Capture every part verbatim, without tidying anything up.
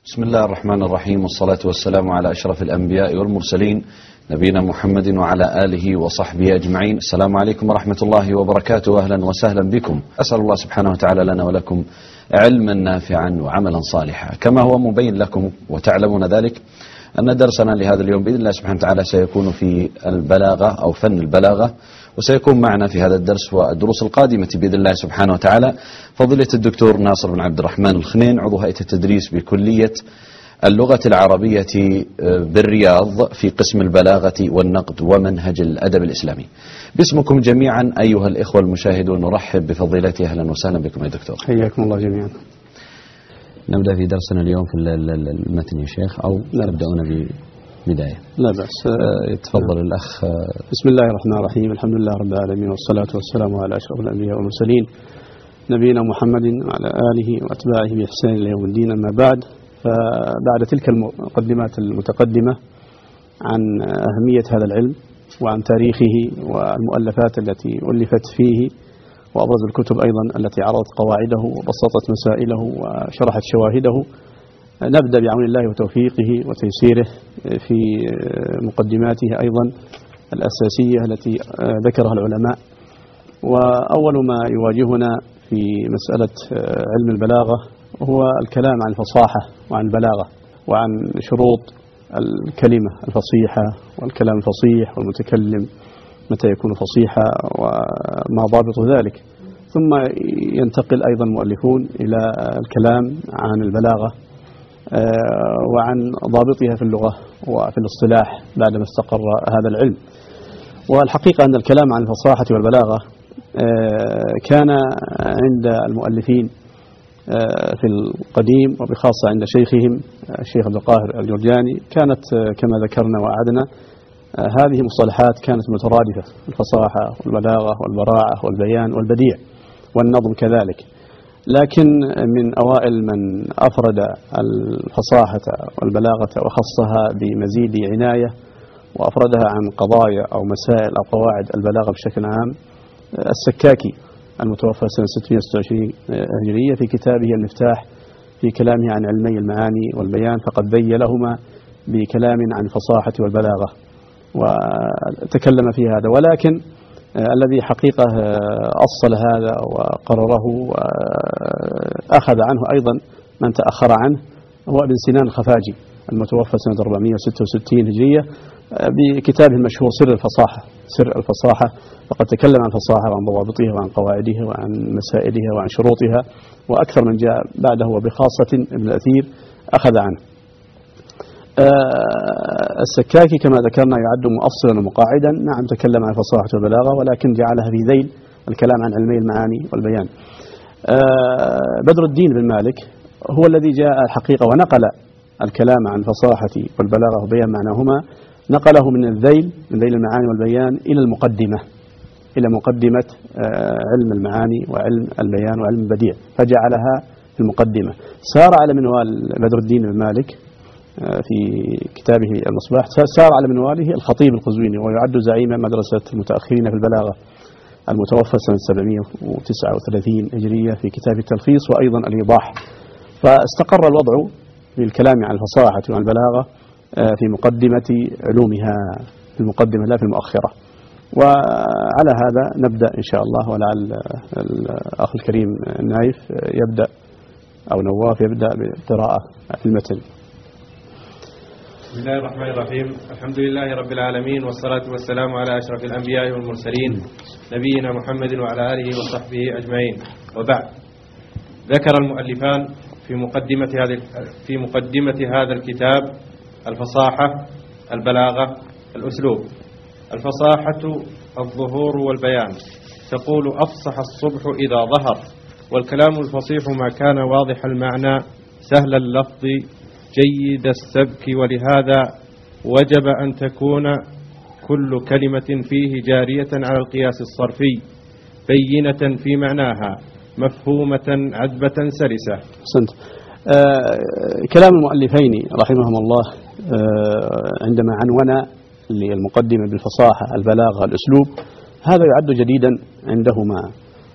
بسم الله الرحمن الرحيم، والصلاة والسلام على أشرف الأنبياء والمرسلين نبينا محمد وعلى آله وصحبه أجمعين. السلام عليكم ورحمة الله وبركاته، أهلا وسهلا بكم. أسأل الله سبحانه وتعالى لنا ولكم علما نافعا وعملا صالحا، كما هو مبين لكم وتعلمون ذلك أن درسنا لهذا اليوم بإذن الله سبحانه وتعالى سيكون في البلاغة أو فن البلاغة، وسيكون معنا في هذا الدرس والدروس القادمة بإذن الله سبحانه وتعالى فضيلة الدكتور ناصر بن عبد الرحمن الخنين، عضو هيئة التدريس بكلية اللغة العربية بالرياض في قسم البلاغة والنقد ومنهج الأدب الإسلامي. باسمكم جميعا أيها الإخوة المشاهدون نرحب بفضيلته، أهلا وسهلا بكم يا دكتور. حياكم الله جميعا. نبدأ في درسنا اليوم في المتن يا شيخ، أو نبدأون ببداية؟ لا بأس. تفضل الأخ. بسم الله الرحمن الرحيم، الحمد لله رب العالمين، والصلاة والسلام على أشرف الأنبياء والمرسلين نبينا محمد وعلى آله وأتباعه بإحسان إلى يوم الدين. أما بعد، فبعد تلك المقدمات المتقدمة عن أهمية هذا العلم وعن تاريخه والمؤلفات التي ألفت فيه وأبرز الكتب أيضا التي عرضت قواعده وبسطت مسائله وشرحت شواهده، نبدأ بعون الله وتوفيقه وتيسيره في مقدماته أيضا الأساسية التي ذكرها العلماء. وأول ما يواجهنا في مسألة علم البلاغة هو الكلام عن الفصاحة وعن البلاغة وعن شروط الكلمة الفصيحة والكلام الفصيح والمتكلم متى يكون فصيحا وما ضابط ذلك. ثم ينتقل أيضا المؤلفون إلى الكلام عن البلاغة وعن ضابطها في اللغة وفي الاصطلاح بعدما استقر هذا العلم. والحقيقة أن الكلام عن الفصاحة والبلاغة كان عند المؤلفين في القديم وبخاصة عند شيخهم الشيخ عبد القاهر الجرجاني كانت كما ذكرنا وعدنا هذه مصطلحات كانت مترادفة، الفصاحة والبلاغة والبراعة والبيان والبديع والنظم كذلك. لكن من أوائل من أفرد الفصاحة والبلاغة وخصها بمزيد عناية وأفردها عن قضايا أو مسائل أو قواعد البلاغة بشكل عام السكاكي المتوفى سنة ستمائة وستة وعشرين هجرية في كتابه المفتاح في كلامه عن علمي المعاني والبيان، فقد ذيلهما بكلام عن الفصاحة والبلاغة وتكلم في هذا. ولكن الذي حقيقة أصل هذا وقرره وأخذ عنه أيضا من تأخر عنه هو ابن سنان الخفاجي المتوفى سنة أربعمائة وستة وستين هجرية بكتابه المشهور سر الفصاحة. سر الفصاحة فقد تكلم عن الفصاحة وعن ضوابطها وعن قواعدها وعن مسائلها وعن شروطها، وأكثر من جاء بعده وبخاصة ابن الأثير أخذ عنه. السكاكي كما ذكرنا يعد مؤصلا ومقاعدا، نعم تكلم عن الفصاحة والبلاغة ولكن جعلها في ذيل الكلام عن علمي المعاني والبيان. بدر الدين بن مالك هو الذي جاء الحقيقة ونقل الكلام عن الفصاحة والبلاغة وبيان معناهما، نقله من الذيل من ذيل المعاني والبيان إلى المقدمة إلى مقدمة علم المعاني وعلم البيان وعلم البديع، فجعلها في المقدمة. سار على منوال بدر الدين بن مالك في كتابه المصباح، سار على منواله الخطيب القزويني ويعد زعيم مدرسة المتأخرين في البلاغة المتوفى سنة سبعمائة وتسعة وثلاثين هجرية في كتاب التلخيص وأيضا الإيضاح. فاستقر الوضع في الكلام عن الفصاحة وعن البلاغة في مقدمة علومها، في المقدمة لا في المؤخرة. وعلى هذا نبدأ إن شاء الله، ولعل الأخ الكريم نايف يبدأ أو نواف يبدأ بالقراءة في المتن. بسم الله الرحمن الرحيم، الحمد لله رب العالمين، والصلاة والسلام على أشرف الأنبياء والمرسلين نبينا محمد وعلى آله وصحبه أجمعين. وبعد، ذكر المؤلفان في مقدمة هذا في مقدمة هذا الكتاب الفصاحة، البلاغة، الأسلوب. الفصاحة الظهور والبيان، تقول أفصح الصبح إذا ظهر، والكلام الفصيح ما كان واضح المعنى سهل اللفظ جيد السبك، ولهذا وجب أن تكون كل كلمة فيه جارية على القياس الصرفي بينة في معناها مفهومة عذبة سلسة. أحسنت. آه كلام المؤلفين رحمهم الله آه عندما عنونا للمقدمة بالفصاحة، البلاغة، الأسلوب، هذا يعد جديدا عندهما،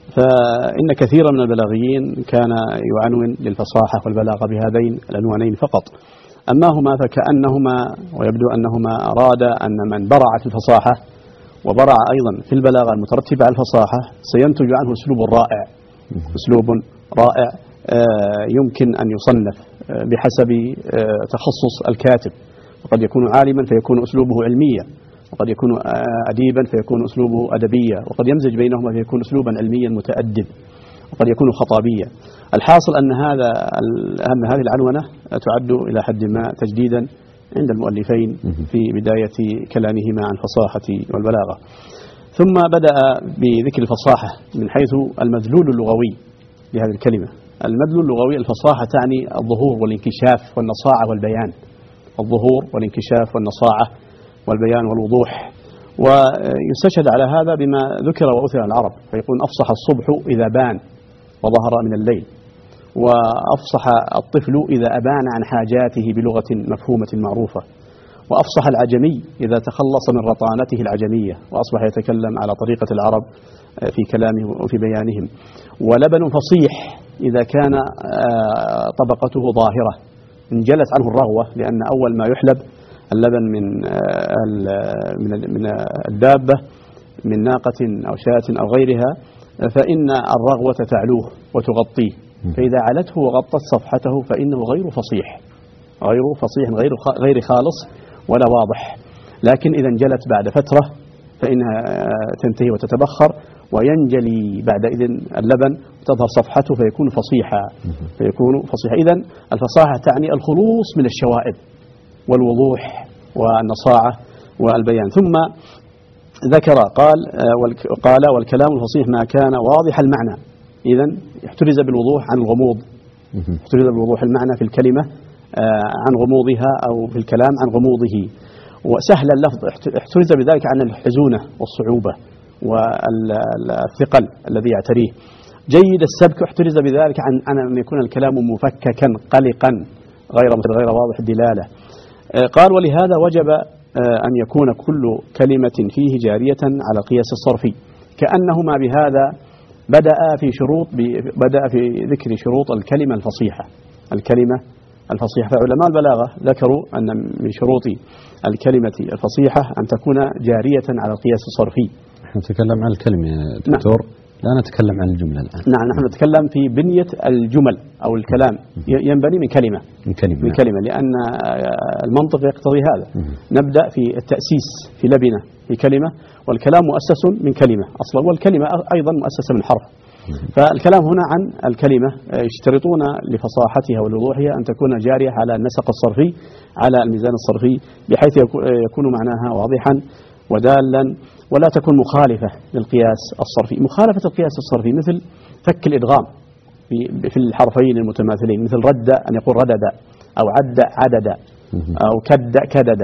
فإن كثيرا من البلاغيين كان يعنون للفصاحة والبلاغة بهذين العنوانين فقط. أما هما فكأنهما ويبدو أنهما أراد أن من برع في الفصاحة وبرع أيضا في البلاغة المترتبة على الفصاحة سينتج عنه أسلوب رائع، أسلوب رائع يمكن أن يصنف بحسب تخصص الكاتب، وقد يكون عالما فيكون أسلوبه علميا، وقد يكون أديبا فيكون أسلوبه أدبيا، وقد يمزج بينهما فيكون أسلوبا علميا متأدب، وقد يكون خطابيا. الحاصل أن هذا أن هذه العنونة تعد إلى حد ما تجديدا عند المؤلفين في بداية كلامهما عن الفصاحة والبلاغة. ثم بدأ بذكر الفصاحة من حيث المدلول اللغوي لهذه الكلمة. المدلول اللغوي الفصاحة تعني الظهور والانكشاف والنصاعة والبيان، الظهور والانكشاف والنصاعة والبيان والوضوح. ويستشهد على هذا بما ذكر وأثر عن العرب، فيقول أفصح الصبح إذا بان وظهر من الليل، وأفصح الطفل إذا أبان عن حاجاته بلغة مفهومة معروفة، وأفصح العجمي إذا تخلص من رطانته العجمية وأصبح يتكلم على طريقة العرب في كلامه وفي بيانهم. ولبن فصيح إذا كان طبقته ظاهرة انجلت عنه الرغوة، لأن أول ما يحلب اللبن من من الدابة من ناقة أو شاة أو غيرها فإن الرغوة تعلوه وتغطيه، فإذا علته وغطت صفحته فإنه غير فصيح، غير فصيح غير غير خالص ولا واضح. لكن إذا انجلت بعد فترة فإنها تنتهي وتتبخر وينجلي بعدئذ اللبن وتظهر صفحته فيكون فصيحا فيكون فصيحا. إذن الفصاحة تعني الخلوص من الشوائب والوضوح والنصاعة والبيان. ثم ذكر قال قال والكلام الفصيح ما كان واضح المعنى. إذن احترز بالوضوح عن الغموض، احترز بالوضوح المعنى في الكلمة عن غموضها أو في الكلام عن غموضه، وسهل اللفظ احترز بذلك عن الحزونة والصعوبة والثقل الذي يعتريه. جيد السبك احترز بذلك عن أن يكون الكلام مفككا قلقا غير غير واضح الدلالة. قال ولهذا وجب أن يكون كل كلمة فيه جارية على القياس الصرفي، كأنهما بهذا بدأ في شروط بدأ في ذكر شروط الكلمة الفصيحة. الكلمة الفصيحة فعلماء البلاغة ذكروا أن من شروط الكلمة الفصيحة أن تكون جارية على القياس الصرفي. نحن نتكلم عن الكلمة يا دكتور، لا نتكلم عن الجملة الآن. نعم نحن نتكلم في بنية الجمل أو الكلام، ينبني من كلمة من كلمة, من كلمة لأن المنطق يقتضي هذا. نبدأ في التأسيس في لبنة في كلمة، والكلام مؤسس من كلمة أصلا، والكلمة أيضا مؤسسة من حرف. فالكلام هنا عن الكلمة يشترطون لفصاحتها ولوضوحها أن تكون جارية على النسق الصرفي على الميزان الصرفي، بحيث يكون معناها واضحا ودالا ولا تكون مخالفة للقياس الصرفي. مخالفة القياس الصرفي مثل فك الإدغام في الحرفين المتماثلين، مثل رد أن يقول ردد، أو عد عدد، أو كد كدد.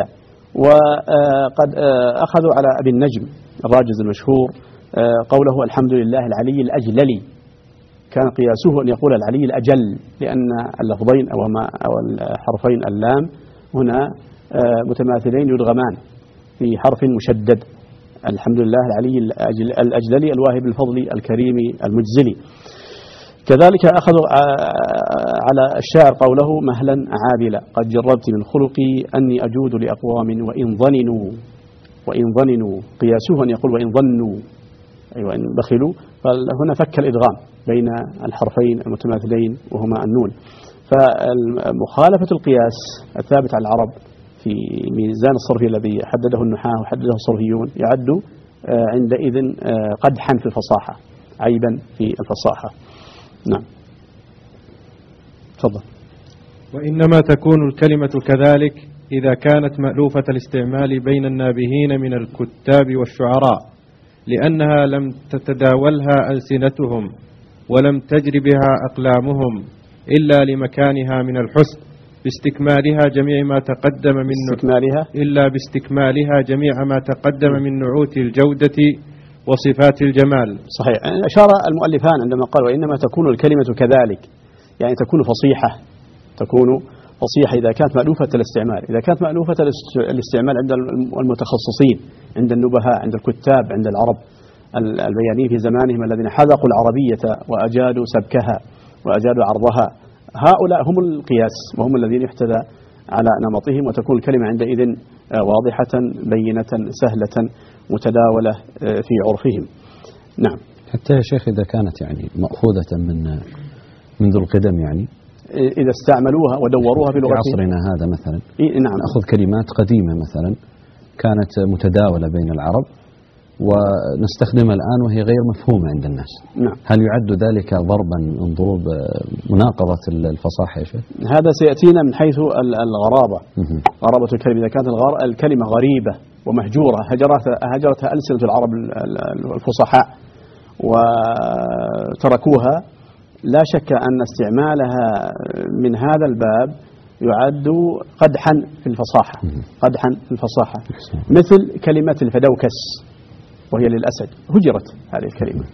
وقد أخذوا على أبي النجم الراجز المشهور قوله الحمد لله العلي الأجللي، كان قياسه أن يقول العلي الأجل، لأن اللفظين أو, أو الحرفين اللام هنا متماثلين يدغمان في حرف مشدد. الحمد لله العلي الأجللي الواهب الفضل الكريم المجزلي. كذلك أخذوا على الشاعر قوله مهلا عابلا قد جربت من خلقي أني أجود لأقوام وإن ظننوا وإن ظننوا، قياسه أن يقول وإن ظنوا، أيوة إن بخلوا. فهنا فك الإدغام بين الحرفين المتماثلين وهما النون. فمخالفة القياس الثابت على العرب في ميزان الصرفي الذي حدده النحاة وحدده الصرفيون يعد عندئذ قدحا في الفصاحة، عيبا في الفصاحة. نعم تفضل. وإنما تكون الكلمة كذلك إذا كانت مألوفة الاستعمال بين النابهين من الكتاب والشعراء، لأنها لم تتداولها ألسنتهم ولم تجر بها أقلامهم إلا لمكانها من الحسن باستكمالها جميع ما تقدم من باستكمالها إلا باستكمالها جميع ما تقدم من نعوت الجودة وصفات الجمال. صحيح. أشار المؤلفان عندما قالوا وإنما تكون الكلمة كذلك، يعني تكون فصيحة، تكون فصيحة إذا كانت مألوفة الاستعمال. إذا كانت مألوفة الاستعمال عند المتخصصين، عند النبهاء، عند الكتاب، عند العرب، البيانيين في زمانهم الذين حذقوا العربية وأجادوا سبكها وأجادوا عرضها، هؤلاء هم القياس وهم الذين يحتذى على نمطهم، وتكون الكلمة عندئذ واضحة بينة سهلة متداولة في عرفهم. نعم. حتى يا شيخ إذا كانت يعني مأخوذة من منذ القدم، يعني إذا استعملوها ودوروها في لغتهم في عصرنا هذا مثلا، نعم، نأخذ كلمات قديمة مثلا كانت متداولة بين العرب ونستخدمها الآن وهي غير مفهومة عند الناس. نعم. هل يعد ذلك ضربا من ضروب مناقضة الفصاحة يا شيخ؟ هذا سيأتينا من حيث الغرابة. غرابة الكلمة، إذا كانت الكلمة غريبة ومهجورة هجرتها هجرتها ألسنة العرب الفصحاء وتركوها، لا شك أن استعمالها من هذا الباب يعد قدحا في الفصاحة، قدحا في الفصاحة. مثل كلمة الفدوكس وهي للأسد، هجرت هذه الكلمة.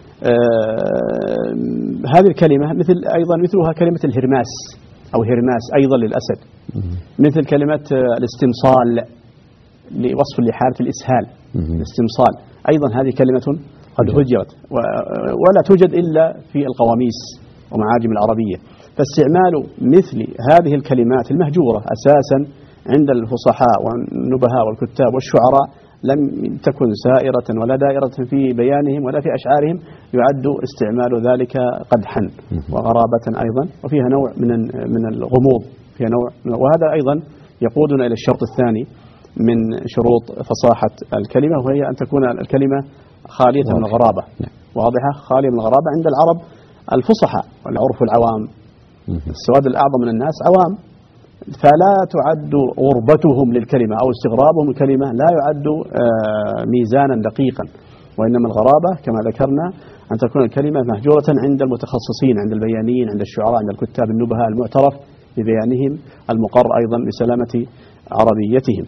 آه هذه الكلمة مثل أيضا مثلها كلمة الهرماس أو هرماس أيضا للأسد. مثل كلمة الاستمصال لوصف لحالة الإسهال، الاستمصال أيضا هذه كلمة قد هجرت ولا توجد إلا في القواميس ومعاجم العربية. فاستعمال مثل هذه الكلمات المهجورة أساسا عند الفصحاء والنبهاء والكتاب والشعراء لم تكن سائرة ولا دائرة في بيانهم ولا في أشعارهم، يعد استعمال ذلك قدحا وغرابة أيضا، وفيها نوع من من الغموض، فيها نوع، وهذا أيضا يقودنا إلى الشرط الثاني من شروط فصاحة الكلمة، وهي أن تكون الكلمة خالية من الغرابة، واضحة، خالية من الغرابة. عند العرب الفصحاء والعرف العوام، السواد الأعظم من الناس عوام، فلا تعد غربتهم للكلمة أو استغرابهم الكلمة لا يعد ميزانا دقيقا، وإنما الغرابة كما ذكرنا أن تكون الكلمة مهجورة عند المتخصصين، عند البيانيين، عند الشعراء، عند الكتاب النبهاء المعترف ببيانهم، المقر أيضا بسلامة عربيتهم.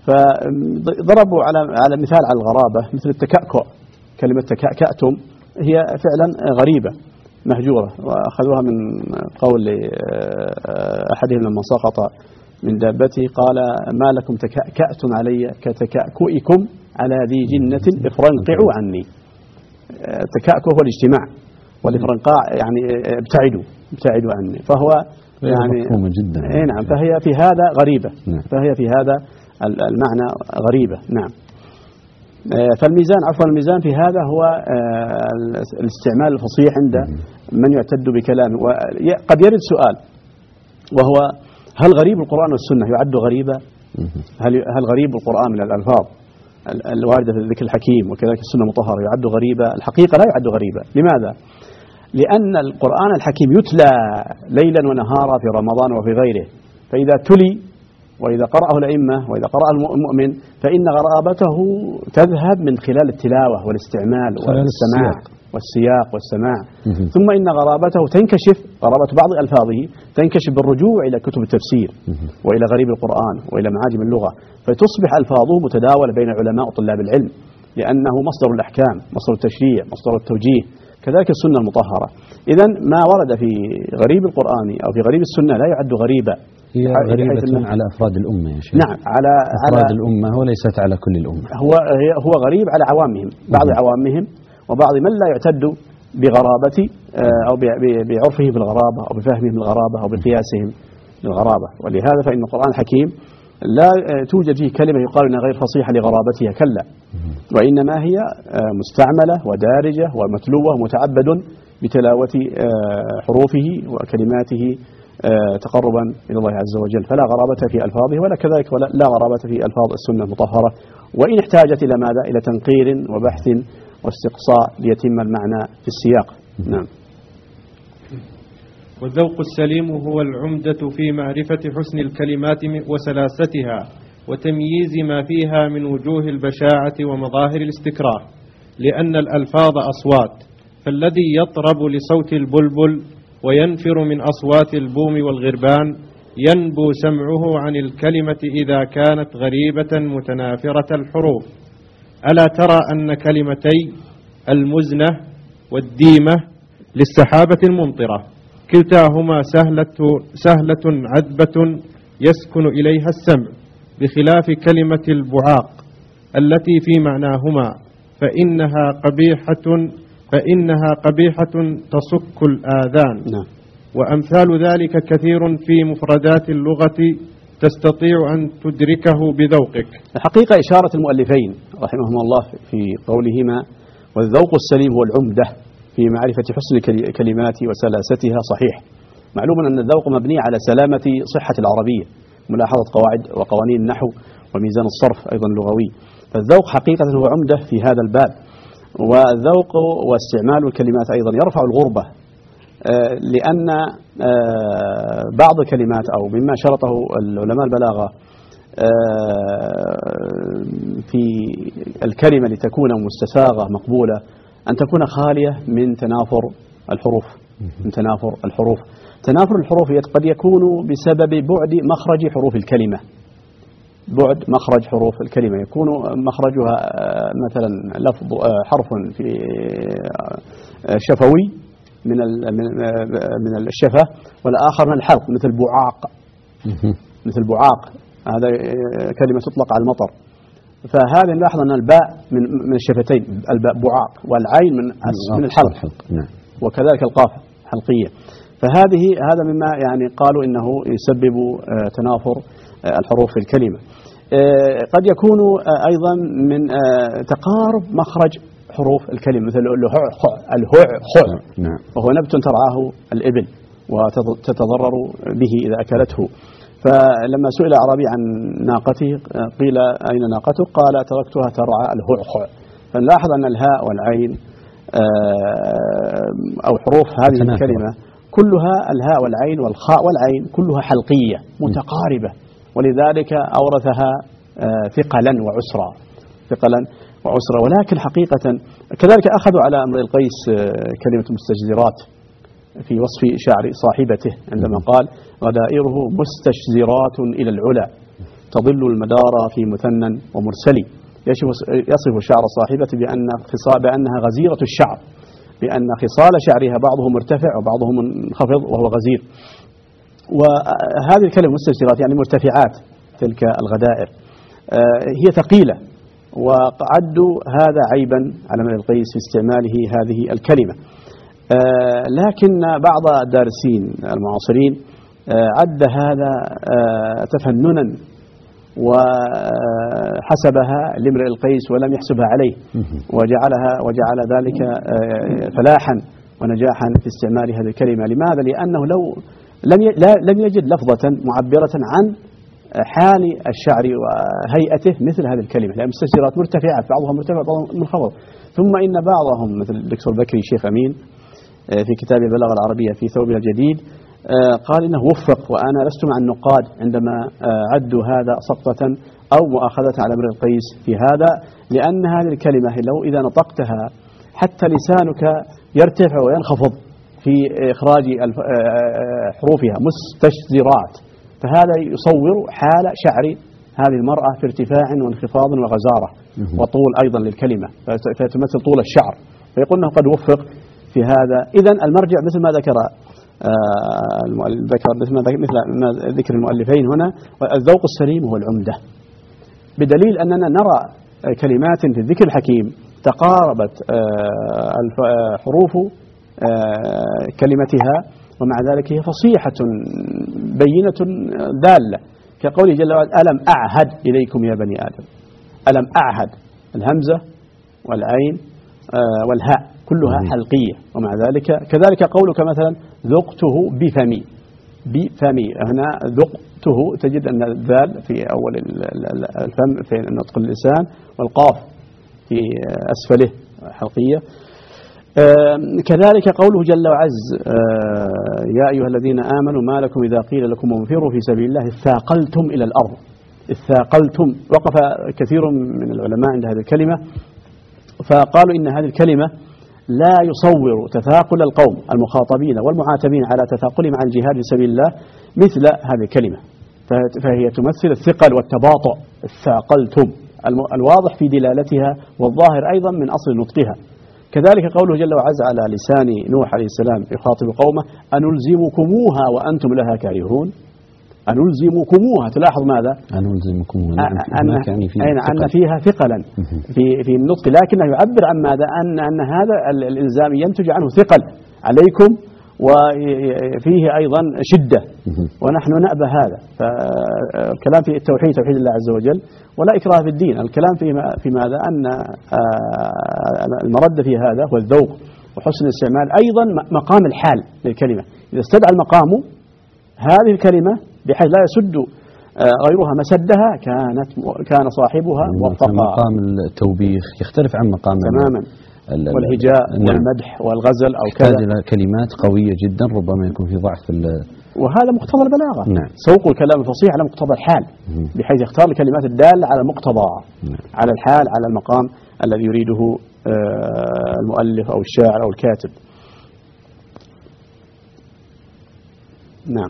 فضربوا على على مثال على الغرابة مثل التكأكؤ، كلمة تكأكأتم هي فعلا غريبة مهجورة، وأخذوها من قول أحدهم لما سقط من دابته قال: ما لكم تكأكأتم علي كتكأكئكم على ذي جنة افرنقعوا عني. التكأكؤ هو الاجتماع، والافرنقاع يعني ابتعدوا ابتعدوا عني، فهو يعني مفهوم جدا. نعم، فهي في هذا غريبة، فهي في هذا المعنى غريبة. نعم. فالميزان عفوا الميزان في هذا هو الاستعمال الفصيح عند من يعتد بكلامه. وقد يرد سؤال وهو: هل غريب القرآن والسنة يعد غريبا؟ هل هل غريب القرآن من الألفاظ الواردة في الذكر الحكيم وكذلك السنة المطهرة يعد غريبا؟ الحقيقة لا يعد غريبا. لماذا؟ لأن القرآن الحكيم يتلى ليلا ونهارا في رمضان وفي غيره، فإذا تلي وإذا قرأه الأئمة وإذا قرأ المؤمن فإن غرابته تذهب من خلال التلاوة والاستعمال والسماع والسياق والسماع، ثم إن غرابته تنكشف، غرابة بعض ألفاظه تنكشف بالرجوع إلى كتب التفسير وإلى غريب القرآن وإلى معاجم اللغة، فتصبح ألفاظه متداولة بين علماء وطلاب العلم، لأنه مصدر الأحكام، مصدر التشريع، مصدر التوجيه، كذلك السنة المطهرة. إذن ما ورد في غريب القرآن أو في غريب السنة لا يعد غريبا، هي غريبة على أفراد الأمة يا شيخ. نعم، على أفراد على الأمة وليست على كل الأمة. هو هو غريب على عوامهم، بعض عوامهم وبعض من لا يعتد بغرابة أو بعرفه بالغرابة أو بفهمه بالغرابة أو بقياسهم للغرابة. ولهذا فإن القرآن الحكيم لا توجد فيه كلمة يقال إنها غير فصيحة لغرابتها، كلا، وإنما هي مستعملة ودارجة ومتلوة ومتعبد بتلاوة حروفه وكلماته تقربا إلى الله عز وجل، فلا غرابة في ألفاظه ولا كذلك ولا لا غرابة في ألفاظ السنة المطهرة، وإن احتاجت إلى ماذا؟ إلى تنقير وبحث واستقصاء ليتم المعنى في السياق. نعم. والذوق السليم هو العمدة في معرفة حسن الكلمات وسلاستها وتمييز ما فيها من وجوه البشاعة ومظاهر الاستكراه، لأن الألفاظ أصوات، فالذي يطرب لصوت البلبل وينفر من أصوات البوم والغربان ينبو سمعه عن الكلمة إذا كانت غريبة متنافرة الحروف. ألا ترى أن كلمتي المزنة والديمة للسحابة الممطرة كلتاهما سهلة, سهلة عذبة يسكن إليها السمع، بخلاف كلمة البعاق التي في معناهما فإنها قبيحة فإنها قبيحة تصك الآذان. نعم. وأمثال ذلك كثير في مفردات اللغة تستطيع أن تدركه بذوقك. الحقيقة إشارة المؤلفين رحمهم الله في قولهما والذوق السليم هو العمدة في معرفة حسن الكلمات وسلاستها صحيح. معلوم أن الذوق مبني على سلامة صحة العربية، ملاحظة قواعد وقوانين النحو وميزان الصرف أيضا لغوي. فالذوق حقيقة هو عمدة في هذا الباب. والذوق واستعمال الكلمات أيضا يرفع الغربة، لأن بعض الكلمات أو مما شرطه العلماء البلاغة في الكلمة لتكون مستساغة مقبولة أن تكون خالية من تنافر الحروف. من تنافر الحروف تنافر الحروف قد يكون بسبب بعد مخرج حروف الكلمة. بعد مخرج حروف الكلمة يكون مخرجها مثلا لفظ حرف في شفوي من من الشفة والآخر من الحلق مثل بعاق. مثل بعاق هذا كلمة تطلق على المطر. فهذا نلاحظ أن الباء من من الشفتين الباء بعاق والعين من من الحلق. وكذلك القاف حلقية. فهذه هذا مما يعني قالوا إنه يسبب تنافر الحروف في الكلمة. قد يكون أيضا من تقارب مخرج حروف الكلمة مثل الهع الهع خع وهو نبت ترعاه الإبل وتتضرر به إذا أكلته. فلما سئل أعرابي عن ناقته قيل أين ناقته؟ قال تركتها ترعى الهع خع. فنلاحظ أن الهاء والعين أو حروف هذه الكلمة كلها الهاء والعين والخاء والعين كلها حلقية متقاربة، ولذلك أورثها ثقلا وعسرا ثقلا وعسرا. ولكن حقيقة كذلك أخذوا على أمر القيس كلمة مستجزرات في وصف شعر صاحبته عندما قال غدائره مستشزرات إلى العلا تضل المدار في مثنى ومرسلي. يصف شعر صاحبته بأن بأنها غزيرة الشعر، بأن خصال شعرها بعضه مرتفع وبعضه منخفض وهو غزير. وهذه الكلمة مستشزرات يعني مرتفعات تلك الغدائر هي ثقيلة، وعدوا هذا عيبا على امرئ القيس في استعماله هذه الكلمة. لكن بعض الدارسين المعاصرين عد هذا تفننا وحسبها لامرئ القيس ولم يحسبها عليه، وجعلها وجعل ذلك فلاحا ونجاحا في استعمال هذه الكلمة. لماذا؟ لأنه لو لم لم يجد لفظة معبرة عن حال الشعر وهيئته مثل هذه الكلمة، لأن المستشزرات مرتفعات بعضها مرتفع بعضها منخفض. ثم إن بعضهم مثل الدكتور بكري شيخ أمين في كتاب البلاغة العربية في ثوبها الجديد قال إنه وفق، وأنا لست مع النقاد عندما عدوا هذا سقطة أو مؤاخذة على امرئ القيس في هذا، لأن هذه الكلمة لو إذا نطقتها حتى لسانك يرتفع وينخفض في إخراج حروفها مستشزرات، فهذا يصور حال شعر هذه المرأة في ارتفاع وانخفاض وغزارة وطول أيضا للكلمة، فتمثل طول الشعر. فيقول أنه قد وفق في هذا. إذن المرجع مثل ما ذكر ذكر مثل ما مثل ذكر المؤلفين هنا، الذوق السليم هو العمدة، بدليل أننا نرى كلمات في الذكر الحكيم تقاربت حروف كلمتها ومع ذلك هي فصيحة بينة دالة، كقوله جل وعلا ألم أعهد إليكم يا بني آدم. ألم أعهد، الهمزة والعين والهاء كلها حلقية، ومع ذلك كذلك قولك مثلا ذقته بفمي. بفمي هنا ذقته تجد أن الذال في أول الفم في نطق اللسان والقاف في أسفله حلقية. كذلك قوله جل وعز يا أيها الذين آمنوا ما لكم إذا قيل لكم انفروا في سبيل الله اثاقلتم إلى الأرض. اثاقلتم، وقف كثير من العلماء عند هذه الكلمة فقالوا إن هذه الكلمة لا يصور تثاقل القوم المخاطبين والمعاتبين على تثاقلهم عن الجهاد في سبيل الله مثل هذه الكلمة، فهي تمثل الثقل والتباطؤ. اثاقلتم الواضح في دلالتها والظاهر أيضا من أصل نطقها. كذلك قوله جل وعز على لسان نوح عليه السلام يخاطب قومه أنلزمكموها وأنتم لها كارهون. أنلزمكموها. تلاحظ ماذا؟ أنلزمكموها. نعم. أن, يعني فيه أن فيها ثقلا في في النطق، لكنه يعبر عن ماذا؟ أن أن هذا الإلزام ينتج عنه ثقل عليكم وفيه أيضا شدة، ونحن نأبى هذا. فالكلام في التوحيد، توحيد الله عز وجل، ولا إكراه في الدين. الكلام في في ماذا؟ أن المرد في هذا هو الذوق وحسن الاستعمال، أيضا مقام الحال للكلمة. إذا استدعى المقام هذه الكلمة بحيث لا يسد غيرها مسدها كانت كان صاحبها موفقا. مقام التوبيخ يختلف عن مقام تماما والهجاء والمدح والغزل أو كذا، يحتاج إلى كلمات قوية جدا ربما يكون في ضعف. وهذا مقتضى البلاغة. نعم. سوق الكلام الفصيح على مقتضى الحال، بحيث يختار الكلمات الدالة على المقتضى، على الحال، على المقام الذي يريده المؤلف أو الشاعر أو الكاتب. نعم.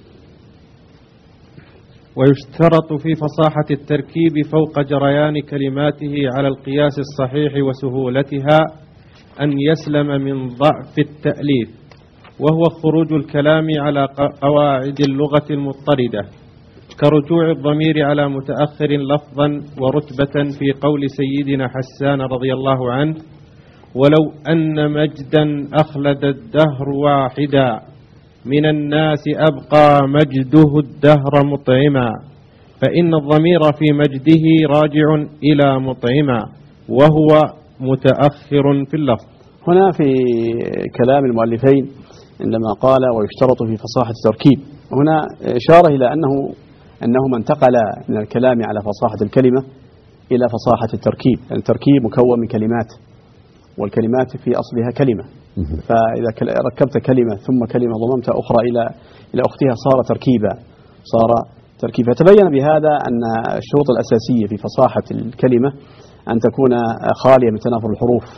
ويشترط في فصاحة التركيب فوق جريان كلماته على القياس الصحيح وسهولتها أن يسلم من ضعف التأليف، وهو خروج الكلام على قواعد اللغة المضطردة، كرجوع الضمير على متأخر لفظا ورتبة في قول سيدنا حسان رضي الله عنه: ولو أن مجدا أخلد الدهر واحدا من الناس أبقى مجده الدهر مطعما، فإن الضمير في مجده راجع إلى مطعما وهو متأخر في اللفظ. هنا في كلام المؤلفين عندما قال ويشترط في فصاحة التركيب، هنا إشارة إلى أنه أنه ما انتقل من الكلام على فصاحة الكلمة إلى فصاحة التركيب. التركيب مكون من كلمات، والكلمات في أصلها كلمة، فإذا ركبت كلمة ثم كلمة ضممت أخرى إلى إلى أختها صار تركيبا، صار تركيبا. فتبين بهذا أن الشروط الأساسية في فصاحة الكلمة أن تكون خالية من تنافر الحروف،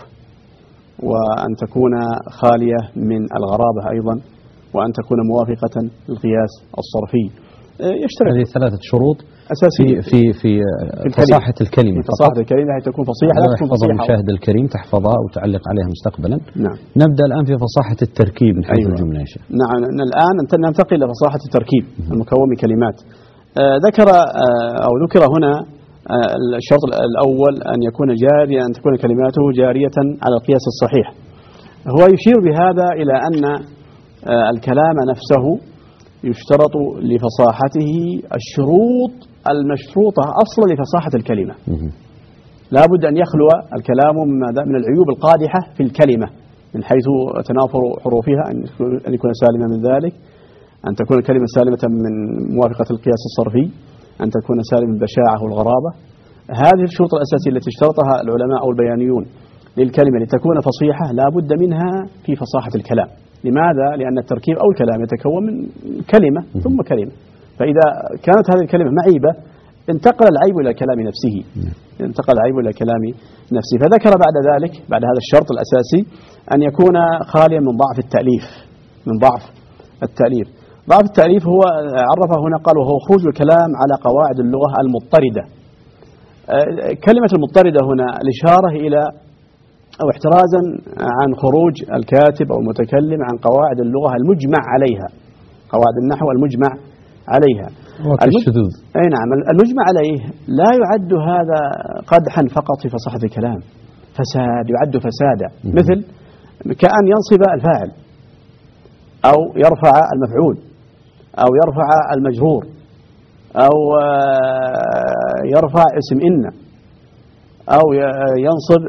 وأن تكون خالية من الغرابة أيضا، وأن تكون موافقة للقياس الصرفي. يشترط هذه ثلاثة شروط أساسية في في في, في فصاحة الكلمة. في فصاحة الكلمة هي تكون فصيحة، لا تكون فصيحة. المشاهد الكريم تحفظها وتعلق عليها مستقبلا. نعم. نبدأ الآن في فصاحة التركيب من حيث أيوة. الجملة يا شيخ. نعم. الآن ننتقل إلى فصاحة التركيب المكون من كلمات. آه ذكر آه أو ذكر هنا آه الشرط الأول أن يكون جاريا، أن تكون كلماته جارية على القياس الصحيح. هو يشير بهذا إلى أن آه الكلام نفسه يشترط لفصاحته الشروط المشروطة أصلا لفصاحة الكلمة. لا بد أن يخلو الكلام من العيوب القادحة في الكلمة، من حيث تنافر حروفها، أن يكون سالما من ذلك، أن تكون الكلمة سالمة من موافقة القياس الصرفي، أن تكون سالمة من البشاعة والغرابة. هذه الشروط الأساسية التي اشترطها العلماء أو البيانيون للكلمة لتكون فصيحة لا بد منها في فصاحة الكلام. لماذا؟ لأن التركيب أو الكلام يتكون من كلمة ثم كلمة، فإذا كانت هذه الكلمة معيبة انتقل العيب إلى الكلام نفسه، انتقل العيب إلى الكلام نفسه. فذكر بعد ذلك، بعد هذا الشرط الأساسي، أن يكون خاليا من ضعف التأليف، من ضعف التأليف. ضعف التأليف هو عرفه هنا، قال وهو خروج الكلام على قواعد اللغة المضطردة. كلمة المضطردة هنا الإشارة إلى أو احترازا عن خروج الكاتب أو المتكلم عن قواعد اللغة المجمع عليها، قواعد النحو المجمع عليها. الشذوذ. أي نعم. المجمع عليه لا يعد هذا قدحا فقط في فصاحة الكلام، فساد، يعد فسادا، مثل كأن ينصب الفاعل أو يرفع المفعول أو يرفع المجرور أو يرفع اسم إن أو ينصب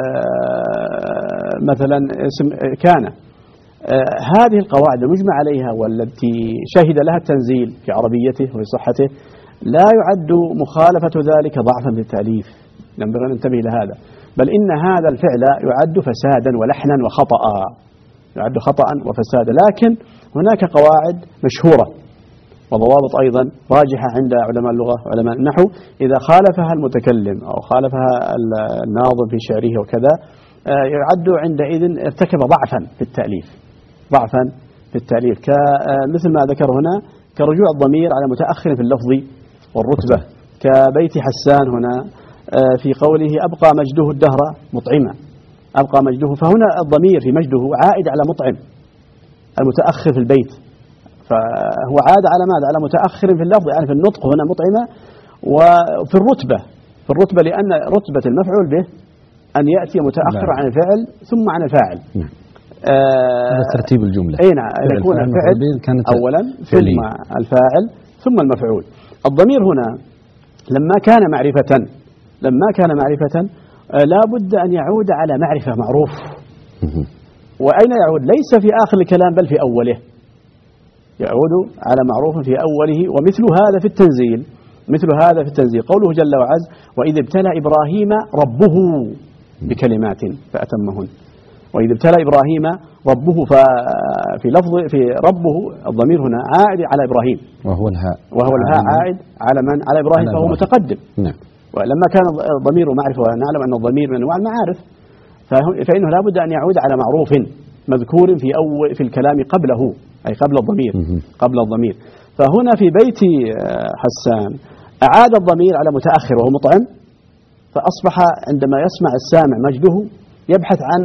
مثلا اسم كان. هذه القواعد المجمع عليها والتي شهد لها التنزيل في عربيته وفي صحته لا يعد مخالفة ذلك ضعفا في التأليف، ينبغي أن ننتبه لهذا، بل إن هذا الفعل يعد فسادا ولحنا وخطأ، يعد خطأ وفسادا. لكن هناك قواعد مشهورة وضوابط أيضا راجحة عند علماء اللغة وعلماء النحو، إذا خالفها المتكلم أو خالفها الناظم في شعره وكذا يعد عندئذ ارتكب ضعفا في التأليف، ضعفا في التأليف، كمثل ما ذكر هنا كرجوع الضمير على متأخر في اللفظ والرتبة، كبيت حسان هنا في قوله أبقى مجده الدهر مطعما، أبقى مجده، فهنا الضمير في مجده عائد على مطعم المتأخر في البيت، فهو عاد على ماذا؟ على متأخر في اللفظ، يعني في النطق هنا مطعمة، وفي الرتبة في الرتبة لأن رتبة المفعول به أن يأتي متأخر عن الفعل ثم عن الفاعل. نعم. آه هذا ترتيب الجملة. أي نعم، يكون الفعل أولا ثم الفاعل ثم المفعول. الضمير هنا لما كان معرفة لما كان معرفة آه لا بد أن يعود على معرفة معروف. وأين يعود؟ ليس في آخر الكلام بل في أوله، يعود على معروف في أوله. ومثل هذا في التنزيل مثل هذا في التنزيل قوله جل وعز: وإذ ابتلى إبراهيم ربه بكلمات فأتمهن. وإذ ابتلى إبراهيم ربه، ففي لفظ في ربه الضمير هنا عائد على إبراهيم، وهو الهاء وهو الهاء عائد على من؟ على إبراهيم، فهو متقدم. نعم. ولما كان الضمير معرفة ونعلم أن الضمير من أنواع المعارف، فإنه لا بد أن يعود على معروف مذكور في أول في الكلام قبله، أي قبل الضمير قبل الضمير. فهنا في بيت حسان أعاد الضمير على متأخر وهو مطعم، فأصبح عندما يسمع السامع مجده يبحث عن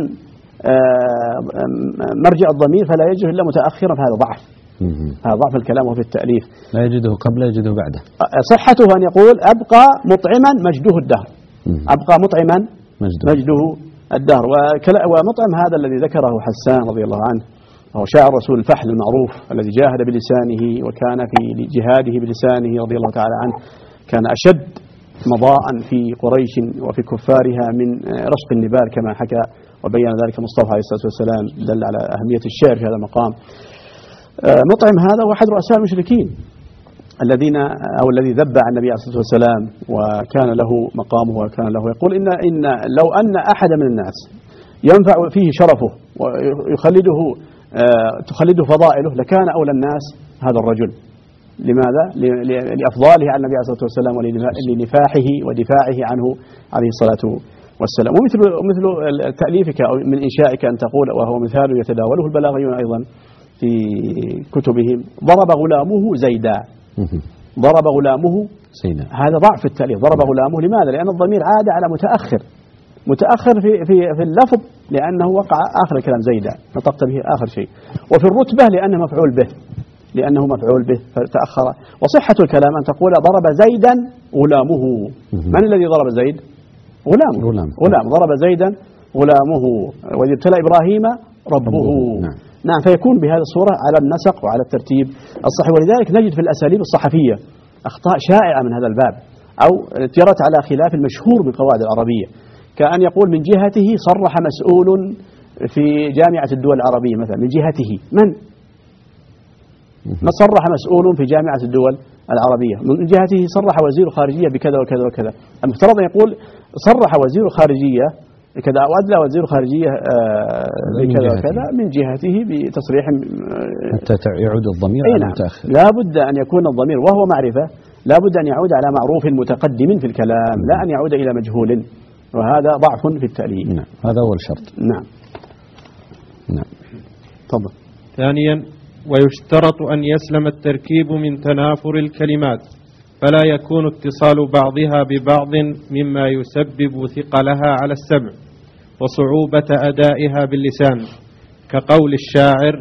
مرجع الضمير فلا يجده إلا متأخرا، فهذا ضعف هذا ضعف الكلام وفي التأليف. لا يجده قبل، يجده بعده. صحته أن يقول أبقى مطعما مجده الدهر، أبقى مطعما مجده, مجده الدهر. ومطعم هذا الذي ذكره حسان رضي الله عنه وهو شاعر رسول الفحل المعروف الذي جاهد بلسانه وكان في جهاده بلسانه رضي الله تعالى عنه، كان أشد مضاء في قريش وفي كفارها من رشق النبال كما حكى وبين ذلك مصطفى عليه الصلاة والسلام، دل على أهمية الشعر في هذا المقام. مطعم هذا هو أحد رؤساء المشركين الذين أو الذي ذب عن النبي عليه الصلاة والسلام، وكان له مقامه وكان له يقول إن إن لو أن أحد من الناس ينفع فيه شرفه ويخلده تخلده فضائله لكان أولى الناس هذا الرجل. لماذا؟ لأفضاله على النبي عليه الصلاة والسلام ولنفاحه ودفاعه عنه عليه الصلاة والسلام. ومثل مثل تأليفك أو من إنشائك أن تقول، وهو مثال يتداوله البلاغيون أيضا في كتبهم: ضرب غلامه زيدا، ضرب غلامه زيدا. هذا ضعف في التأليف، ضرب غلامه. لماذا؟ لأن الضمير عاد على متأخر متأخر في في في اللفظ لأنه وقع آخر الكلام زيدا، نطقت به آخر شيء. وفي الرتبة لأنه مفعول به لأنه مفعول به فتأخر. وصحة الكلام أن تقول ضرب زيدا غلامه. من الذي ضرب زيد؟ غلامه. غلام. غلام ضرب زيدا غلامه. وإذ ابتلى إبراهيم ربه. نعم. نعم. فيكون بهذه الصورة على النسق وعلى الترتيب الصحيح. ولذلك نجد في الأساليب الصحفية أخطاء شائعة من هذا الباب، أو جرت على خلاف المشهور بالقواعد العربية، كأن يقول من جهته صرح مسؤول في جامعة الدول العربية مثلا، من جهته من؟ ما صرح مسؤول في جامعة الدول العربية، من جهته صرح وزير خارجية بكذا وكذا وكذا. المفترض أن يقول صرح وزير خارجية كذا أو أدلى وزير خارجية بكذا وكذا من جهته بتصريح حتى يعود الضمير على المتأخر. لا بد أن يكون الضمير وهو معرفة، لا بد أن يعود على معروف متقدم في الكلام، لا أن يعود إلى مجهول، وهذا ضعف في التأليف. نعم. هذا هو الشرط. نعم. نعم. تفضل. ثانيا: ويشترط أن يسلم التركيب من تنافر الكلمات، فلا يكون اتصال بعضها ببعض مما يسبب ثقلها على السمع وصعوبة أدائها باللسان، كقول الشاعر: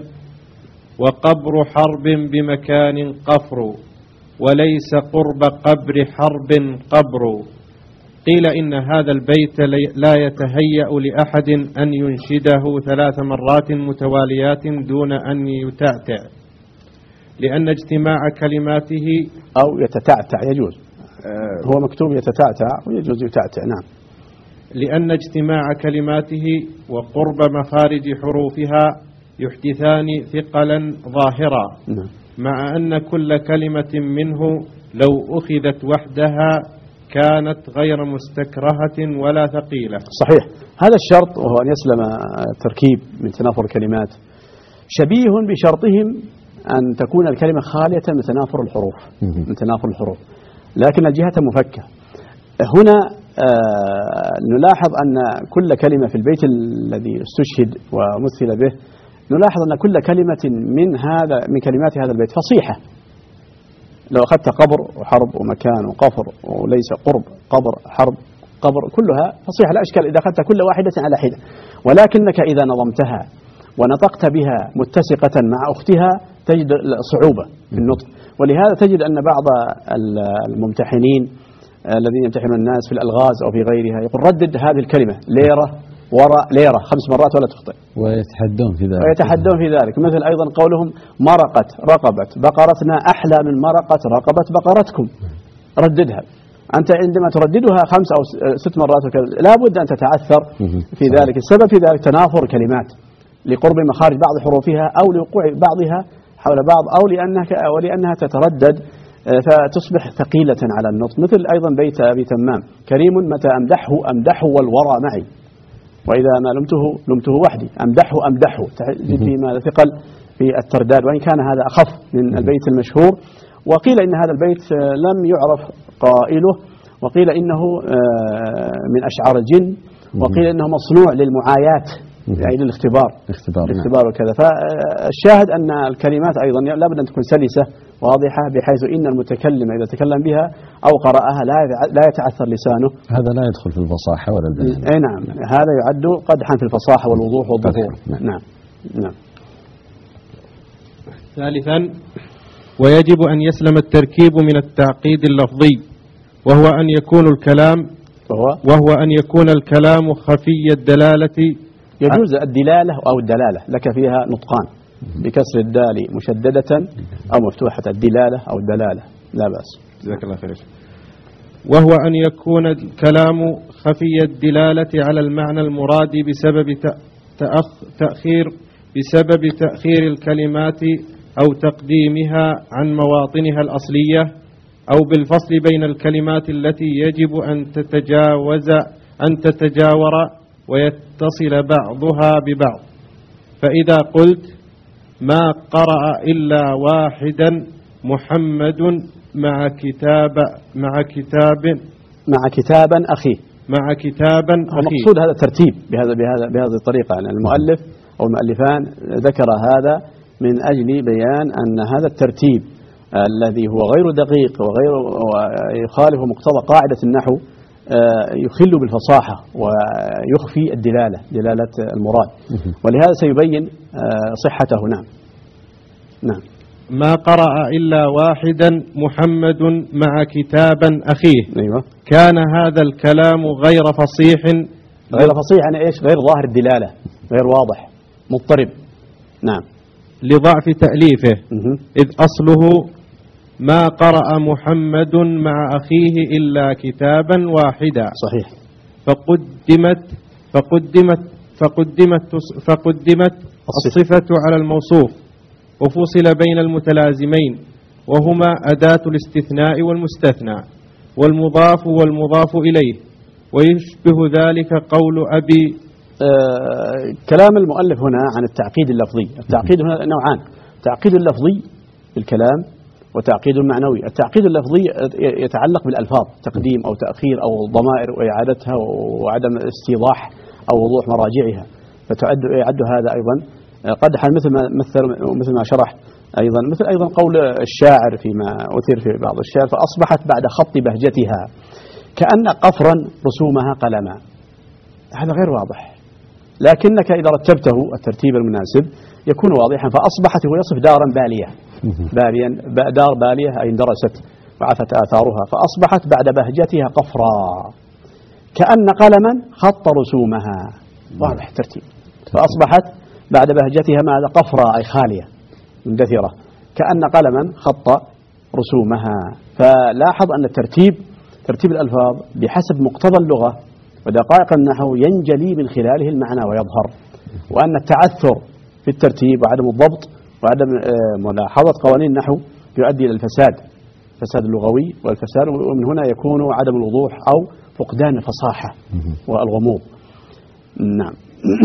وقبر حرب بمكان قفر، وليس قرب قبر حرب قبر. قيل إن هذا البيت لا يتهيأ لأحد أن ينشده ثلاث مرات متواليات دون أن يتعتع، لأن اجتماع كلماته أو يتتعتع يجوز، هو مكتوب يتتعتع ويجوز يتعتع. نعم. لأن اجتماع كلماته وقرب مخارج حروفها يحدثان ثقلا ظاهرا. نعم. مع أن كل كلمة منه لو أخذت وحدها كانت غير مستكرهة ولا ثقيلة. صحيح. هذا الشرط وهو أن يسلم التركيب من تنافر الكلمات شبيه بشرطهم أن تكون الكلمة خالية من تنافر الحروف من تنافر الحروف لكن الجهة مفكة. هنا آه نلاحظ أن كل كلمة في البيت الذي استشهد ومثل به، نلاحظ أن كل كلمة من هذا من كلمات هذا البيت فصيحة. لو أخذت قبر وحرب ومكان وقفر وليس قرب قبر حرب قبر كلها فصيحة لا إشكال إذا أخذت كل واحدة على حدة، ولكنك إذا نظمتها ونطقت بها متسقة مع أختها تجد صعوبة في النطق. ولهذا تجد أن بعض الممتحنين الذين يمتحنون الناس في الألغاز أو في غيرها يقول ردد هذه الكلمة ليرة وراء ليرة خمس مرات ولا تخطئ، ويتحدون في ذلك ويتحدون في ذلك. مثل أيضا قولهم مرقت رقبت بقرتنا أحلى من مرقت رقبت بقرتكم، رددها. أنت عندما ترددها خمس أو ست مرات وكذا لا بد أن تتعثر في ذلك. السبب في ذلك تنافر كلمات لقرب مخارج بعض حروفها أو لوقوع بعضها حول بعض أو لأنها ولأنها تتردد فتصبح ثقيلة على النطق. مثل أيضا بيت أبي تمام كريم متى أمدحه أمدحه والورى معي، وإذا ما لمته لمته وحدي، أمدحه أمدحه تجد فيما ثقل في الترداد، وإن كان هذا أخف من البيت المشهور. وقيل إن هذا البيت لم يعرف قائله، وقيل إنه من أشعار الجن، وقيل إنه مصنوع للمعايات يعني للاختبار الاختبار, الاختبار وكذا. فالشاهد أن الكلمات أيضا لابد أن تكون سلسة واضحة، بحيث إن المتكلم إذا تكلم بها أو قرأها لا يتعثر لسانه. هذا لا يدخل في الفصاحة ولا البيان. أي نعم، هذا يعد قدحا في الفصاحة والوضوح والظهور. نعم نعم. ثالثا، ويجب أن يسلم التركيب من التعقيد اللفظي، وهو أن يكون الكلام وهو, وهو أن يكون الكلام خفي الدلالة. يجوز الدلالة أو الدلالة، لك فيها نطقان بكسر الدال مشددة أو مفتوحة، الدلالة أو الدلالة لا بأس. جزاك الله خير. وهو أن يكون الكلام خفي الدلالة على المعنى المراد بسبب تأخ تأخير بسبب تأخير الكلمات أو تقديمها عن مواطنها الأصلية، أو بالفصل بين الكلمات التي يجب أن تتجاوز أن تتجاور ويتصل بعضها ببعض. فإذا قلت ما قرأ إلا واحدا محمد مع كتاب مع كتاب مع كتابا أخيه مع كتابا أخيه. المقصود هذا الترتيب بهذا بهذا بهذه الطريقة، يعني المؤلف أو المؤلفان ذكر هذا من أجل بيان أن هذا الترتيب الذي هو غير دقيق وغير يخالف مقتضى قاعدة النحو يخل بالفصاحة ويخفي الدلالة دلالة المراد، ولهذا سيبين صحته. نعم نعم. ما قرأ إلا واحدا محمد مع كتابا أخيه. أيوة. كان هذا الكلام غير فصيح. غير فصيح يعني إيش؟ غير ظاهر الدلالة، غير واضح، مضطرب. نعم. لضعف تأليفه. إذ أصله ما قرأ محمد مع أخيه إلا كتابا واحدا. صحيح. فقدمت فقدمت فقدمت فقدمت الصفة على الموصوف، وفصل بين المتلازمين وهما أداة الاستثناء والمستثنى والمضاف والمضاف إليه. ويشبه ذلك قول أبي آه كلام المؤلف هنا عن التعقيد اللفظي. التعقيد هنا نوعان: تعقيد اللفظي بالكلام وتعقيد معنوي. التعقيد اللفظي يتعلق بالألفاظ، تقديم أو تأخير أو ضمائر وإعادتها وعدم استيضاح أو وضوح مراجعها، فتعد يعد هذا أيضا قدحا مثل ما مثل مثل ما شرح أيضا، مثل أيضا قول الشاعر فيما أثير في بعض الشعر: فأصبحت بعد خط بهجتها كأن قفرا رسومها قلما. هذا غير واضح، لكنك إذا رتبته الترتيب المناسب يكون واضحا. فأصبحت هو يصف دارا بالية، باليا دار بالية أي اندرست وعفت آثارها. فأصبحت بعد بهجتها قفرا كأن قلما خط رسومها. واضح الترتيب. فأصبحت بعد بهجتها ماذا؟ قفرا أي خالية مندثرة، كأن قلما خط رسومها. فلاحظ أن الترتيب ترتيب الألفاظ بحسب مقتضى اللغة ودقائق النحو ينجلي من خلاله المعنى ويظهر، وأن التعثر في الترتيب وعدم الضبط وعدم ملاحظة قوانين النحو يؤدي إلى الفساد، الفساد اللغوي والفساد، ومن هنا يكون عدم الوضوح أو فقدان الفصاحة والغموض. نعم.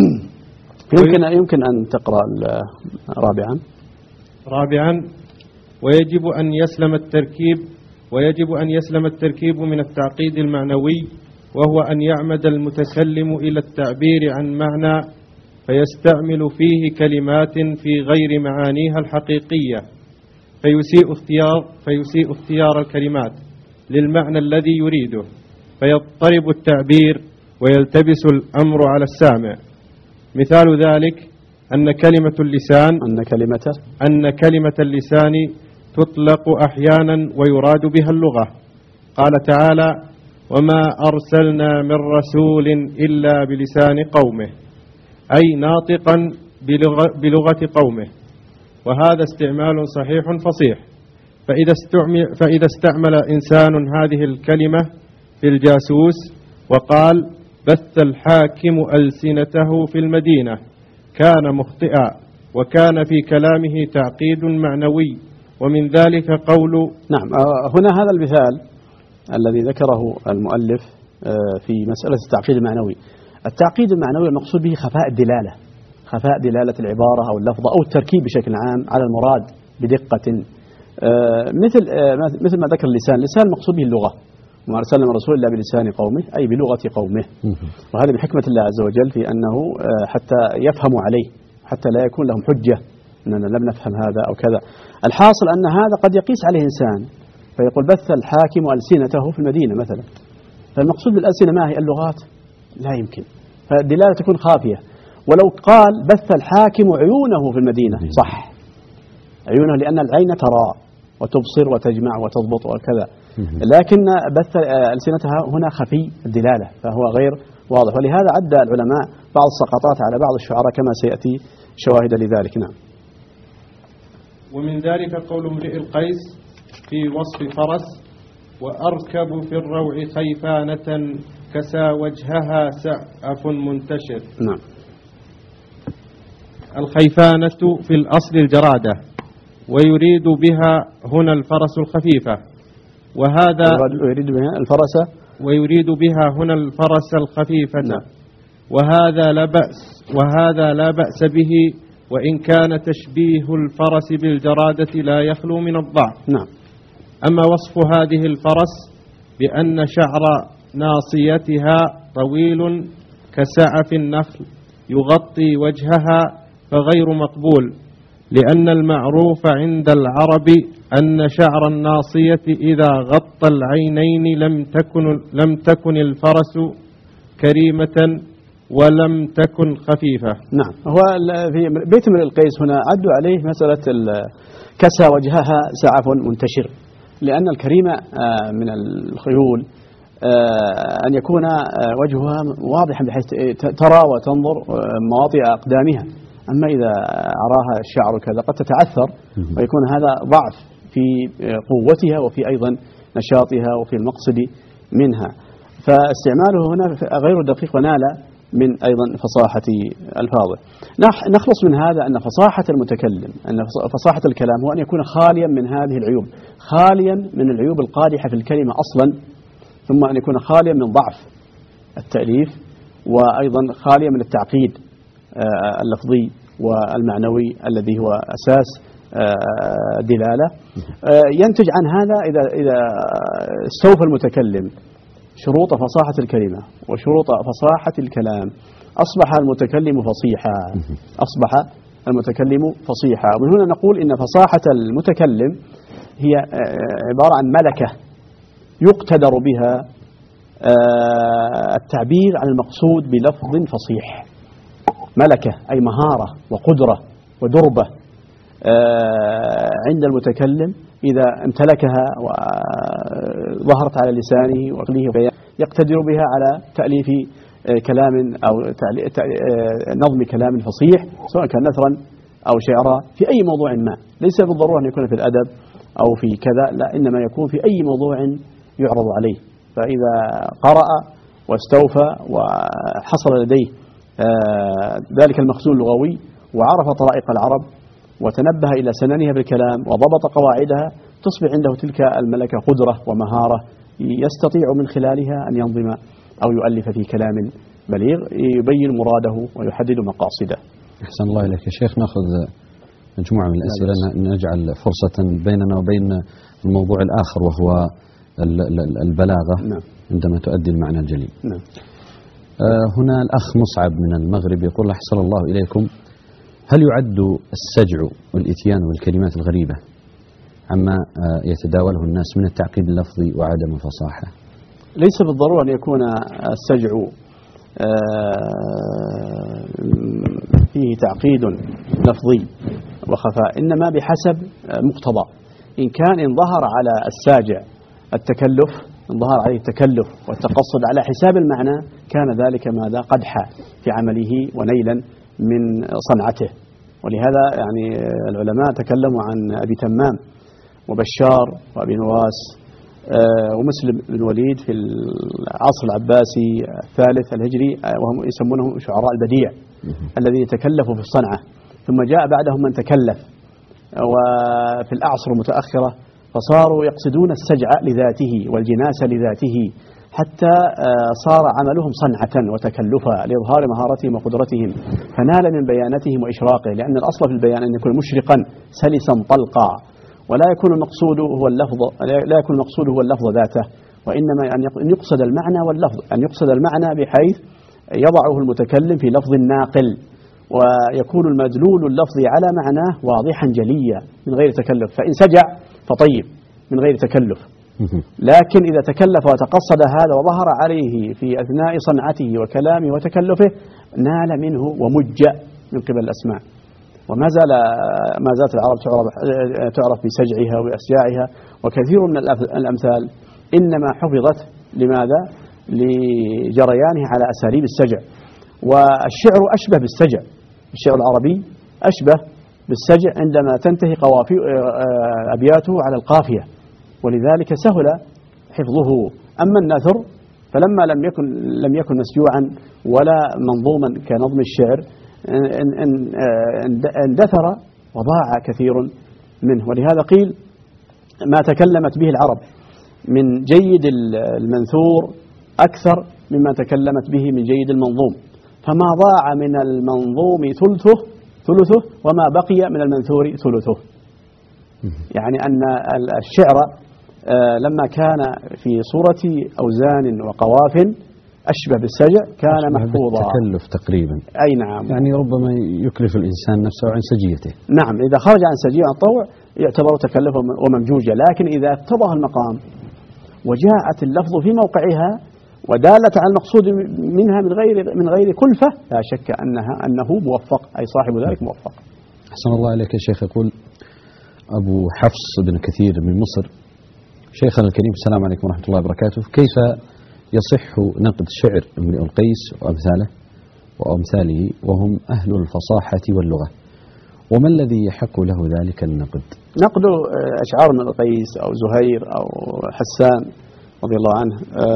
يمكن يمكن أن تقرأ رابعا. رابعا ويجب أن يسلم التركيب ويجب أن يسلم التركيب من التعقيد المعنوي، وهو أن يعمد المتكلم إلى التعبير عن معنى فيستعمل فيه كلمات في غير معانيها الحقيقية، فيسيء اختيار فيسيء اختيار الكلمات للمعنى الذي يريده، فيضطرب التعبير ويلتبس الأمر على السامع. مثال ذلك أن كلمة اللسان أن كلمة أن كلمة اللسان تطلق أحيانا ويراد بها اللغة. قال تعالى: وما أرسلنا من رسول إلا بلسان قومه، أي ناطقا بلغة قومه، وهذا استعمال صحيح فصيح. فإذا استعمل, فإذا استعمل إنسان هذه الكلمة في الجاسوس وقال: بث الحاكم ألسنته في المدينة، كان مخطئا، وكان في كلامه تعقيد معنوي، ومن ذلك قول. نعم، هنا هذا المثال الذي ذكره المؤلف في مسألة التعقيد المعنوي. التعقيد المعنوي المقصود به خفاء الدلالة، خفاء دلالة العبارة أو اللفظة أو التركيب بشكل عام على المراد بدقة، مثل مثل ما ذكر اللسان. اللسان المقصود به اللغة، وما أرسلنا من رسول إلا بلسان قومه، أي بلغة قومه. وهذا بحكمة الله عز وجل في أنه حتى يفهموا عليه، حتى لا يكون لهم حجة أننا لم نفهم هذا أو كذا. الحاصل أن هذا قد يقيس عليه إنسان فيقول: بث الحاكم ألسنته في المدينة مثلا. فالمقصود بالألسنة ما هي؟ اللغات؟ لا يمكن، فالدلالة تكون خافية. ولو قال: بث الحاكم عيونه في المدينة، صح، عيونه لأن العين ترى وتبصر وتجمع وتضبط وكذا، لكن بث ألسنتها هنا خفي الدلالة، فهو غير واضح. ولهذا عد العلماء بعض السقطات على بعض الشعراء كما سيأتي شواهد لذلك. نعم. ومن ذلك قول امرئ القيس في وصف فرس: وأركب في الروع خيفانة كسى وجهها سعف منتشر. نعم. الخيفانة في الأصل الجرادة، ويريد بها هنا الفرس الخفيفة، وهذا يريد بها الفرس ويريد بها هنا الفرس الخفيفة. نعم. وهذا لا بأس وهذا لا بأس به، وإن كان تشبيه الفرس بالجرادة لا يخلو من الضعف. نعم. أما وصف هذه الفرس بأن شعر ناصيتها طويل كسعف النخل يغطي وجهها فغير مقبول، لأن المعروف عند العرب أن شعر الناصية إذا غطى العينين لم تكن, لم تكن الفرس كريمة ولم تكن خفيفة. نعم. هو في بيت امرئ القيس هنا عدوا عليه مسألة كسى وجهها سعف منتشر، لأن الكريمة من الخيول أن يكون وجهها واضحا بحيث ترى وتنظر مواطئ أقدامها. أما إذا عراها الشعر كذا قد تتعثر، ويكون هذا ضعف في قوتها وفي أيضا نشاطها وفي المقصد منها. فاستعماله هنا غير دقيق ونال من أيضا فصاحة ألفاظه. نخلص من هذا أن فصاحة المتكلم، أن فصاحة الكلام هو أن يكون خاليا من هذه العيوب، خاليا من العيوب القادحة في الكلمة أصلا، ثم أن يكون خاليا من ضعف التأليف، وأيضا خاليا من التعقيد اللفظي والمعنوي الذي هو أساس الدلالة. ينتج عن هذا إذا إذا استوفى المتكلم شروط فصاحة الكلمة وشروط فصاحة الكلام أصبح المتكلم فصيحا، أصبح المتكلم فصيحا. ومن هنا نقول إن فصاحة المتكلم هي عبارة عن ملكة يقتدر بها التعبير عن المقصود بلفظ فصيح. ملكة أي مهارة وقدرة ودربة عند المتكلم، إذا امتلكها وظهرت على لسانه وعقله يقتدر بها على تأليف كلام أو نظم كلام فصيح، سواء كان نثرا أو شعرا في أي موضوع ما. ليس بالضرورة أن يكون في الأدب أو في كذا، لا، إنما يكون في أي موضوع يعرض عليه. فإذا قرأ واستوفى وحصل لديه ذلك المخزون اللغوي وعرف طرائق العرب وتنبه إلى سننها بالكلام وضبط قواعدها، تصبح عنده تلك الملكة قدرة ومهارة يستطيع من خلالها أن ينظم أو يؤلف في كلام بليغ يبين مراده ويحدد مقاصده. أحسن الله إليك يا شيخ. نأخذ مجموعة من الأسئلة نجعل فرصة بيننا وبين الموضوع الآخر وهو البلاغة. نعم. عندما تؤدي المعنى الجليل. نعم. آه هنا الأخ مصعب من المغرب يقول: أحسن الله إليكم، هل يعد السجع والإتيان والكلمات الغريبة عما آه يتداوله الناس من التعقيد اللفظي وعدم الفصاحة؟ ليس بالضرورة أن يكون السجع آه فيه تعقيد لفظي وخفاء، إنما بحسب مقتضى. إن كان إن ظهر على الساجع التكلف، إن ظهر عليه التكلف والتقصد على حساب المعنى، كان ذلك ماذا؟ قدحا في عمله ونيلا من صنعته. ولهذا يعني العلماء تكلموا عن أبي تمام وبشار وأبي نواس ومسلم بن الوليد في العصر العباسي الثالث الهجري، وهم يسمونهم شعراء البديع الذين تكلفوا في الصنعة، ثم جاء بعدهم من تكلف وفي الأعصر المتأخرة فصاروا يقصدون السجع لذاته والجناس لذاته، حتى صار عملهم صنعة وتكلفا لإظهار مهارتهم وقدرتهم، فنال من بيانتهم وإشراقه، لأن الأصل في البيان أن يكون مشرقا سلسا طلقا، ولا يكون المقصود هو اللفظ، لا يكون المقصود هو اللفظ ذاته، وإنما أن يقصد المعنى واللفظ، أن يقصد المعنى بحيث يضعه المتكلم في لفظ الناقل، ويكون المدلول اللفظي على معناه واضحا جليا من غير تكلف. فإن سجع فطيب من غير تكلف، لكن إذا تكلف وتقصد هذا وظهر عليه في أثناء صنعته وكلامه وتكلفه نال منه ومج من قبل الأسماع. وما زال ما زالت العرب تعرف, تعرف بسجعها وبأسجاعها، وكثير من الأمثال إنما حفظت لماذا؟ لجريانه على أساليب السجع. والشعر أشبه بالسجع، الشعر العربي أشبه بالسجع عندما تنتهي قوافي أبياته على القافية، ولذلك سهل حفظه. أما النثر فلما لم يكن لم يكن مسجوعا ولا منظوما كنظم الشعر اندثر وضاع كثير منه. ولهذا قيل ما تكلمت به العرب من جيد المنثور أكثر مما تكلمت به من جيد المنظوم، فما ضاع من المنظوم ثلثه ثلثه وما بقي من المنثور ثلثه. يعني أن الشعر لما كان في صورة أوزان وقواف أشبه بالسجع كان محفوظا. تكلف تقريبا. أي نعم. يعني ربما يكلف الإنسان نفسه عن سجيته. نعم، إذا خرج عن سجية عن طوع يعتبر تكلفا وممجوجا، لكن إذا اقتضى المقام وجاءت اللفظ في موقعها ودالت على المقصود منها من غير من غير كلفة، لا شك أنها أنه موفق، أي صاحب ذلك موفق. أحسن الله عليك يا شيخ. يقول أبو حفص بن كثير من مصر: شيخنا الكريم السلام عليكم ورحمة الله وبركاته، كيف يصح نقد شعر امرئ القيس وأمثاله وأمثاله وهم أهل الفصاحة واللغة، وما الذي يحق له ذلك النقد؟ نقد أشعار امرئ القيس أو زهير أو حسان رضي الله عنه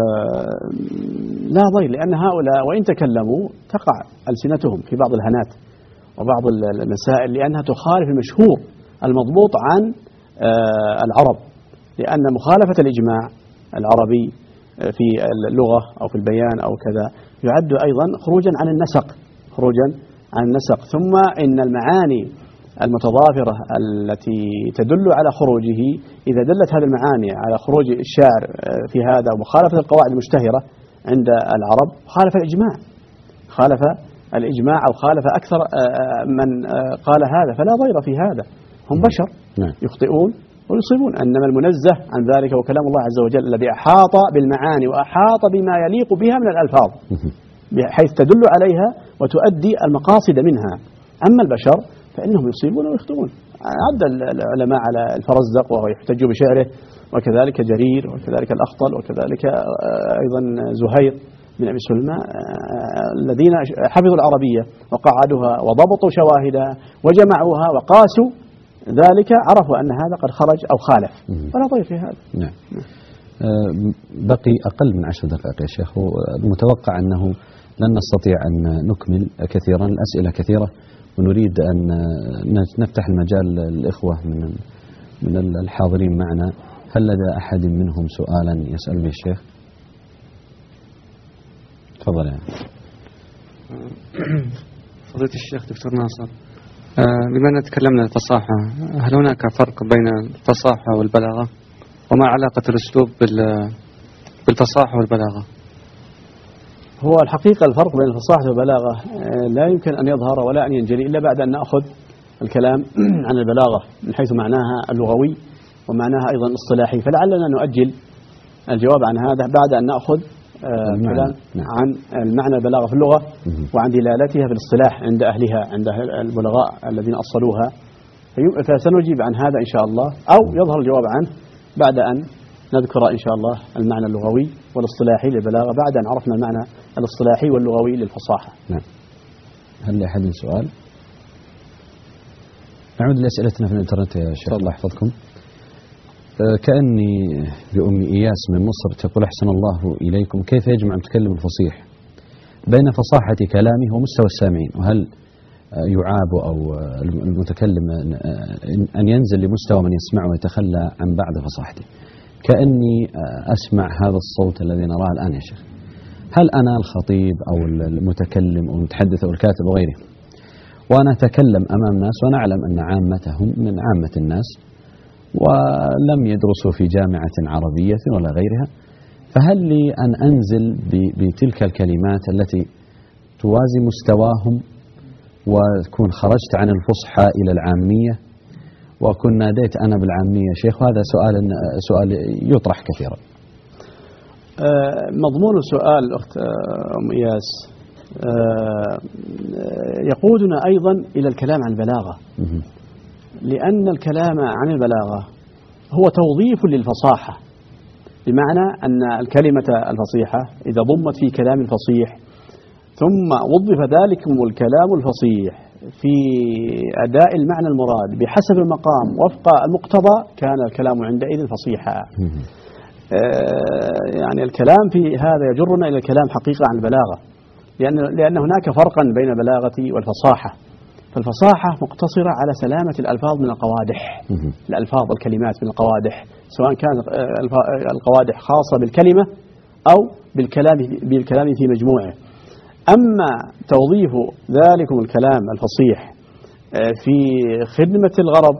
لا ضير، لأن هؤلاء وإن تكلموا تقع ألسنتهم في بعض الهنات وبعض المسائل، لأنها تخالف المشهور المضبوط عن العرب، لأن مخالفة الإجماع العربي في اللغة أو في البيان أو كذا يعد أيضا خروجا عن النسق خروجا عن النسق ثم إن المعاني المتضافرة التي تدل على خروجه، إذا دلت هذه المعاني على خروج الشاعر في هذا ومخالفة القواعد المشتهرة عند العرب، خالف الإجماع خالف الإجماع أو خالف أكثر من قال هذا، فلا ضير في هذا، هم بشر يخطئون ويصيبون. أنما المنزه عن ذلك وكلام الله عز وجل الذي أحاط بالمعاني وأحاط بما يليق بها من الألفاظ بحيث تدل عليها وتؤدي المقاصد منها. أما البشر فإنهم يصيبون ويخطئون. عد العلماء على الفرزدق وهو يحتج بشعره، وكذلك جرير، وكذلك الأخطل، وكذلك أيضا زهير من أبي سلمى، الذين حفظوا العربية وقعدوها وضبطوا شواهدها وجمعوها وقاسوا ذلك، عرفوا أن هذا قد خرج أو خالف، ولا ضير في هذا. نعم. بقي أقل من عشر دقائق يا شيخ، المتوقع أنه لن نستطيع أن نكمل كثيرا، الأسئلة كثيرة، ونريد أن نفتح المجال للإخوة من من الحاضرين معنا. هل لدى أحد منهم سؤالا يسأل به الشيخ؟ تفضل يعني. فضيلة الشيخ دكتور ناصر، بما أننا تكلمنا الفصاحة، هل هناك فرق بين الفصاحة والبلاغة؟ وما علاقة الأسلوب بالفصاحة والبلاغة؟ هو الحقيقة الفرق بين الفصاحة والبلاغة لا يمكن أن يظهر ولا أن ينجلي إلا بعد أن نأخذ الكلام عن البلاغة من حيث معناها اللغوي ومعناها أيضا الاصطلاحي، فلعلنا نؤجل الجواب عن هذا بعد أن نأخذ آه كلام نعم. عن المعنى البلاغة في اللغة وعن دلالتها في الاصطلاح عند أهلها، عند البلغاء الذين أصلوها، فسنجيب عن هذا إن شاء الله، أو يظهر الجواب عنه بعد أن نذكر إن شاء الله المعنى اللغوي والاصطلاحي للبلاغة بعد أن عرفنا المعنى الاصطلاحي واللغوي للفصاحة. نعم. هل لأحد سؤال؟ نعود لأسئلتنا في الإنترنت يا شيخ الله يحفظكم. كأني بأم إياس من مصر تقول: أحسن الله إليكم، كيف يجمع المتكلم الفصيح بين فصاحة كلامه ومستوى السامعين؟ وهل يعاب أو المتكلم أن ينزل لمستوى من يسمعه ويتخلى عن بعض فصاحته؟ كأني أسمع هذا الصوت الذي نراه الآن يا شيخ. هل أنا الخطيب أو المتكلم أو المتحدث أو الكاتب وغيره، وأنا أتكلم أمام ناس وأنا أعلم أن عامتهم من عامة الناس ولم يدرسوا في جامعة عربية ولا غيرها، فهل لي أن أنزل بتلك الكلمات التي توازي مستواهم وأكون خرجت عن الفصحى إلى العامية وأكون ناديت أنا بالعامية يا شيخ؟ وهذا سؤال سؤال يطرح كثيرا. مضمون السؤال أخت أم إياس يقودنا أيضا إلى الكلام عن البلاغة، لأن الكلام عن البلاغة هو توظيف للفصاحة، بمعنى أن الكلمة الفصيحة إذا ضمت في كلام فصيح ثم وظف ذلك الكلام الفصيح في أداء المعنى المراد بحسب المقام وفق المقتضى، كان الكلام عندئذ فصيحا. يعني الكلام في هذا يجرنا إلى الكلام حقيقة عن البلاغة، لأن لأن هناك فرقا بين البلاغة والفصاحة. فالفصاحة مقتصرة على سلامة الألفاظ من القوادح، الألفاظ والكلمات من القوادح، سواء كانت القوادح خاصة بالكلمة أو بالكلام بالكلام في مجموعه. أما توظيف ذلكم الكلام الفصيح في خدمة الغرض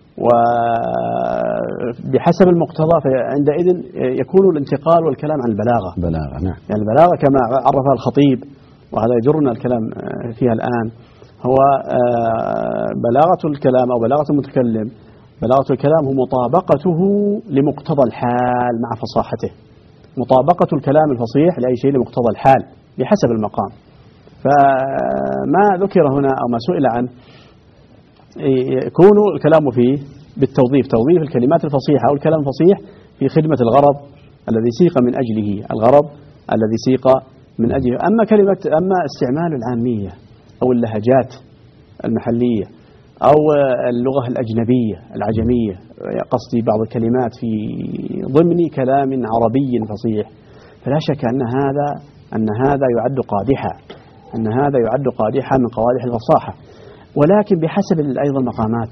وبحسب المقتضى، فعندئذ يكون الانتقال والكلام عن البلاغة. بلاغة نعم. يعني البلاغة كما عرفها الخطيب، وهذا يجرنا الكلام فيها الآن، هو بلاغة الكلام أو بلاغة المتكلم. بلاغة الكلام هو مطابقته لمقتضى الحال مع فصاحته، مطابقة الكلام الفصيح لأي شيء لمقتضى الحال بحسب المقام. فما ذكر هنا أو ما سئل عنه يكون الكلام فيه بالتوظيف، توظيف الكلمات الفصيحة أو الكلام الفصيح في خدمة الغرض الذي سيق من أجله، الغرض الذي سيق من أجله. أما كلمة أما استعمال العامية أو اللهجات المحلية أو اللغة الأجنبية العجمية، قصدي بعض الكلمات في ضمن كلام عربي فصيح، فلا شك أن هذا أن هذا يعد قادحا، أن هذا يعد قادحا من قوادح الفصاحة، ولكن بحسب أيضا المقامات.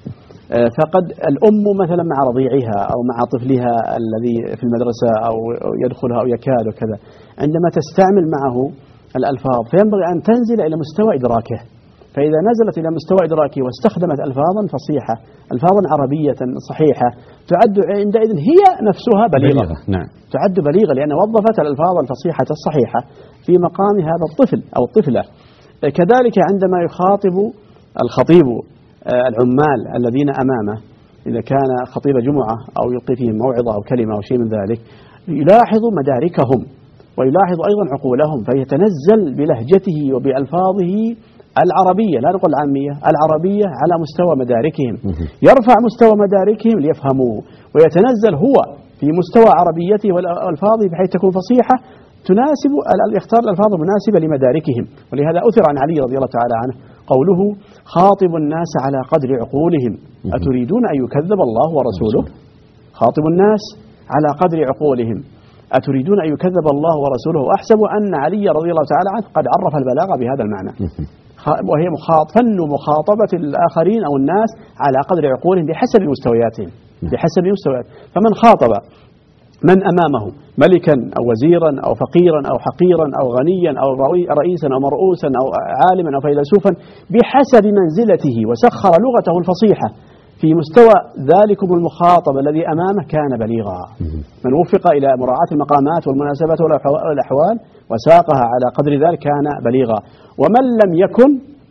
فقد الأم مثلا مع رضيعها أو مع طفلها الذي في المدرسة أو يدخلها أو يكاد وكذا، عندما تستعمل معه الألفاظ فينبغي أن تنزل إلى مستوى إدراكه. فإذا نزلت إلى مستوى إدراكه واستخدمت ألفاظا فصيحة، ألفاظا عربية صحيحة، تعد عندئذ هي نفسها بليغة. بليغة نعم. تعد بليغة لأن وظفت الألفاظ الفصيحة الصحيحة في مقام هذا الطفل أو الطفلة. كذلك عندما يخاطب الخطيب العمال الذين أمامه، إذا كان خطيب جمعة أو يلقي فيهم موعظة أو كلمة أو شيء من ذلك، يلاحظ مداركهم ويلاحظ أيضا عقولهم، فيتنزل بلهجته وبألفاظه العربية، لا نقول العامية، العربية على مستوى مداركهم، يرفع مستوى مداركهم ليفهموا، ويتنزل هو في مستوى عربيته والألفاظ بحيث تكون فصيحة تناسب، يختار الألفاظ المناسبة لمداركهم. ولهذا أثر عن علي رضي الله تعالى عنه قوله: خاطب الناس على قدر عقولهم أتريدون أن يكذب الله ورسوله؟ خاطب الناس على قدر عقولهم أتريدون أن يكذب الله ورسوله. وأحسب أن علي رضي الله تعالى عنه قد عرف البلاغة بهذا المعنى، وهي فن مخاطبة الآخرين أو الناس على قدر عقولهم بحسب مستوياتهم، بحسب مستويات. فمن خاطب من أمامه ملكا أو وزيرا أو فقيرا أو حقيرا أو غنيا أو رئيسا أو مرؤوسا أو عالما أو فيلسوفا بحسب منزلته وسخر لغته الفصيحة في مستوى ذلكم المخاطب الذي أمامه كان بليغا. من وفق إلى مراعاة المقامات والمناسبات والأحوال وساقها على قدر ذلك كان بليغا. ومن لم يكن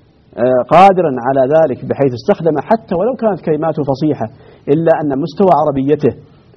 قادرا على ذلك بحيث استخدم حتى ولو كانت كلماته فصيحة إلا أن مستوى عربيته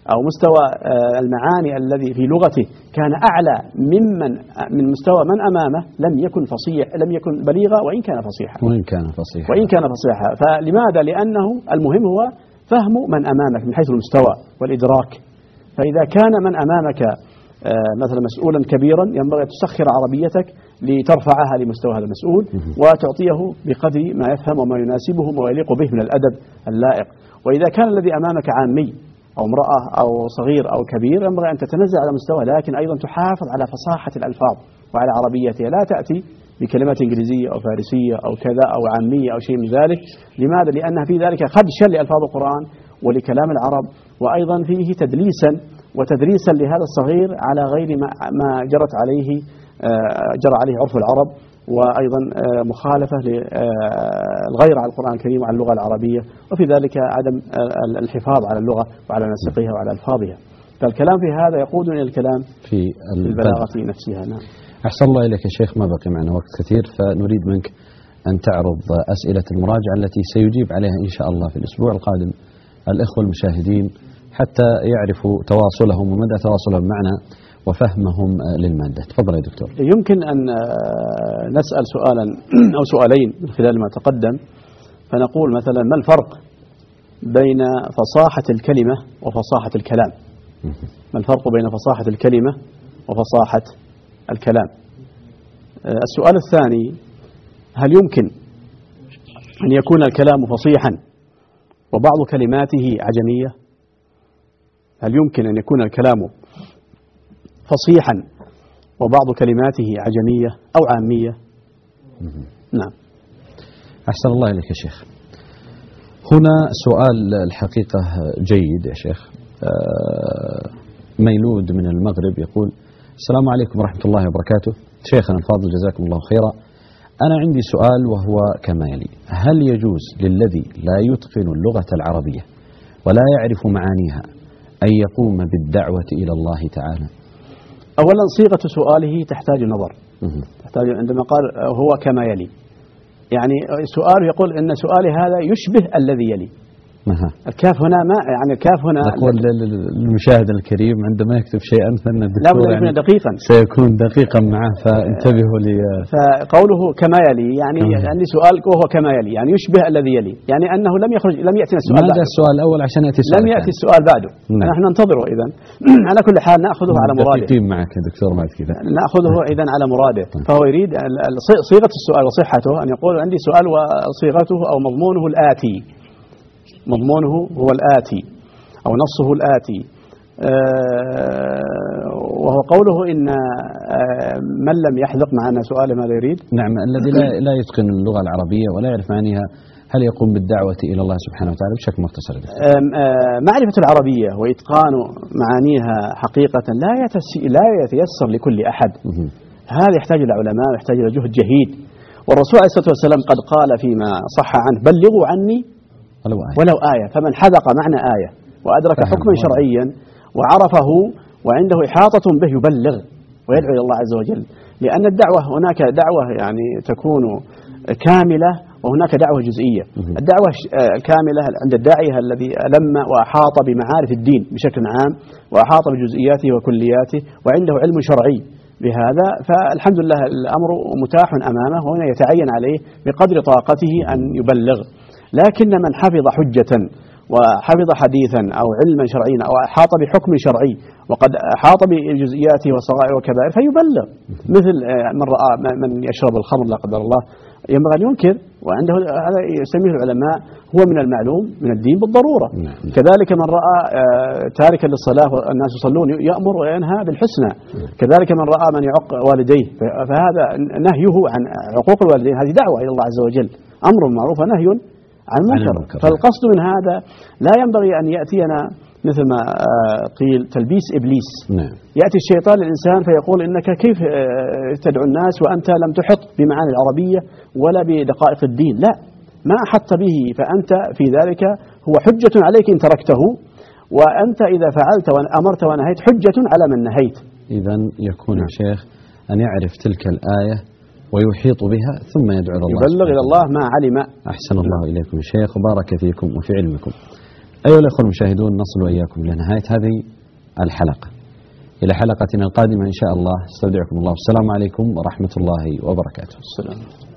أو مستوى المعاني الذي في لغته كان أعلى ممن من مستوى من أمامه لم يكن فصيح، لم يكن بليغا وإن كان فصيحا وإن كان فصيحا وإن كان فصيحا. فلماذا؟ لأنه المهم هو فهم من أمامك من حيث المستوى والإدراك. فإذا كان من أمامك مثلا مسؤولا كبيرا ينبغي أن تسخر عربيتك لترفعها لمستوى هذا المسؤول وتعطيه بقدر ما يفهم وما يناسبه وما يليق به من الأدب اللائق. وإذا كان الذي أمامك عامي أو امرأة أو صغير أو كبير ينبغي أن تتنزل على مستوى، لكن أيضا تحافظ على فصاحة الألفاظ وعلى عربيتها، لا تأتي بكلمات إنجليزية أو فارسية أو كذا أو عامية أو شيء من ذلك. لماذا؟ لأن في ذلك خدشا لألفاظ القرآن ولكلام العرب، وأيضا فيه تدليسا وتدريسا لهذا الصغير على غير ما جرت عليه جرى عليه عرف العرب، وأيضا مخالفة للغير على القرآن الكريم وعلى اللغة العربية، وفي ذلك عدم الحفاظ على اللغة وعلى نسقها وعلى ألفاظها. فالكلام في هذا يقود إلى الكلام في البلاغة نفسها. نعم. أحسن الله إليك يا شيخ، ما بقي معنا وقت كثير، فنريد منك أن تعرض أسئلة المراجعة التي سيجيب عليها إن شاء الله في الأسبوع القادم الإخوة المشاهدين حتى يعرفوا تواصلهم ومدى تواصلهم معنا وفهمهم للمادة. تفضل يا دكتور. يمكن أن نسأل سؤالا أو سؤالين من خلال ما تقدم، فنقول مثلا ما الفرق بين فصاحة الكلمة وفصاحة الكلام؟ ما الفرق بين فصاحة الكلمة وفصاحة الكلام؟ السؤال الثاني، هل يمكن أن يكون الكلام فصيحا وبعض كلماته عجمية؟ هل يمكن أن يكون الكلام فصيحا وبعض كلماته عجمية أو عامية؟ نعم. أحسن الله إليك يا شيخ. هنا سؤال الحقيقة جيد يا شيخ. ميلود من المغرب يقول: السلام عليكم ورحمة الله وبركاته، شيخنا الفاضل جزاكم الله خيرا. أنا عندي سؤال وهو كما يلي: هل يجوز للذي لا يتقن اللغة العربية ولا يعرف معانيها أن يقوم بالدعوة إلى الله تعالى؟ أولا صيغة سؤاله تحتاج نظر. تحتاج عندما قال هو كما يلي، يعني سؤاله يقول إن سؤالي هذا يشبه الذي يلي. مها. الكاف هنا ما يعني الكاف هنا نقول للمشاهد الكريم عندما يكتب شيئا فإن الدكتور لا يعني دقيقا سيكون دقيقا معه، فانتبهوا لي. فقوله كما يلي يعني عندي يعني سؤال وهو كما يلي يعني يشبه الذي يلي، يعني أنه لم يخرج لم يأتينا السؤال. ما جاء السؤال الأول عشان يأتي السؤال لم يأتي السؤال بعده. نعم. نحن ننتظره إذا. على كل حال نأخذه على مراده. دقيقين معك يا دكتور بعد كذا. نأخذه إذا على مراده. فهو يريد صيغة السؤال وصحته أن يقول عندي سؤال وصيغته أو مضمونه الآتي. مضمونه هو الآتي أو نصه الآتي، وهو قوله إن من لم يحذق معنا سؤاله ماذا يريد؟ نعم، الذي لا لا يتقن اللغة العربية ولا يعرف معانيها هل يقوم بالدعوة إلى الله سبحانه وتعالى بشكل مختصر؟ معرفة العربية وإتقان معانيها حقيقة لا لا يتيسر لكل أحد. هذا يحتاج إلى علماء ويحتاج إلى جهد جهيد، والرسول عليه الصلاة والسلام قد قال فيما صح عنه: بلغوا عني ولو آية. ولو آية. فمن حذق معنى آية وأدرك حكما شرعيا وعرفه وعنده إحاطة به يبلغ ويدعو إلى الله عز وجل، لأن الدعوة هناك دعوة يعني تكون كاملة وهناك دعوة جزئية. الدعوة الكاملة عند الداعية الذي لم وأحاط بمعارف الدين بشكل عام وأحاط بجزئياته وكلياته وعنده علم شرعي بهذا، فالحمد لله الأمر متاح أمامه، وهنا يتعين عليه بقدر طاقته أن يبلغ. لكن من حفظ حجة وحفظ حديثا أو علما شرعيا أو أحاط بحكم شرعي وقد أحاط بجزئياته وصغائر وكبائر فيبلغ. مثل من رأى من يشرب الخمر لا قدر الله ينبغي أن ينكر، وعنده هذا يسميه العلماء هو من المعلوم من الدين بالضرورة. كذلك من رأى تاركا للصلاة والناس يصلون يأمر وينهى بالحسنى. كذلك من رأى من يعق والديه فهذا نهيه عن عقوق الوالدين هذه دعوة إلى الله عز وجل، أمر معروف ونهي عن منكر. فالقصد من هذا لا ينبغي أن يأتينا مثل ما قيل تلبيس إبليس. نعم. يأتي الشيطان للإنسان فيقول إنك كيف تدعو الناس وأنت لم تحط بمعاني العربية ولا بدقائق الدين. لا، ما أحط به، فأنت في ذلك هو حجة عليك إن تركته، وأنت إذا فعلت وأمرت ونهيت حجة على من نهيت. إذن يكون يا شيخ أن يعرف تلك الآية ويحيط بها ثم يدعو إلى الله، يبلغ إلى الله ما علم. أحسن الله إليكم يا شيخ وبارك فيكم وفي علمكم. أيها الأخوة المشاهدون، نصل وإياكم إلى نهاية هذه الحلقة. إلى حلقتنا القادمة إن شاء الله، استودعكم الله، والسلام عليكم ورحمة الله وبركاته. السلام.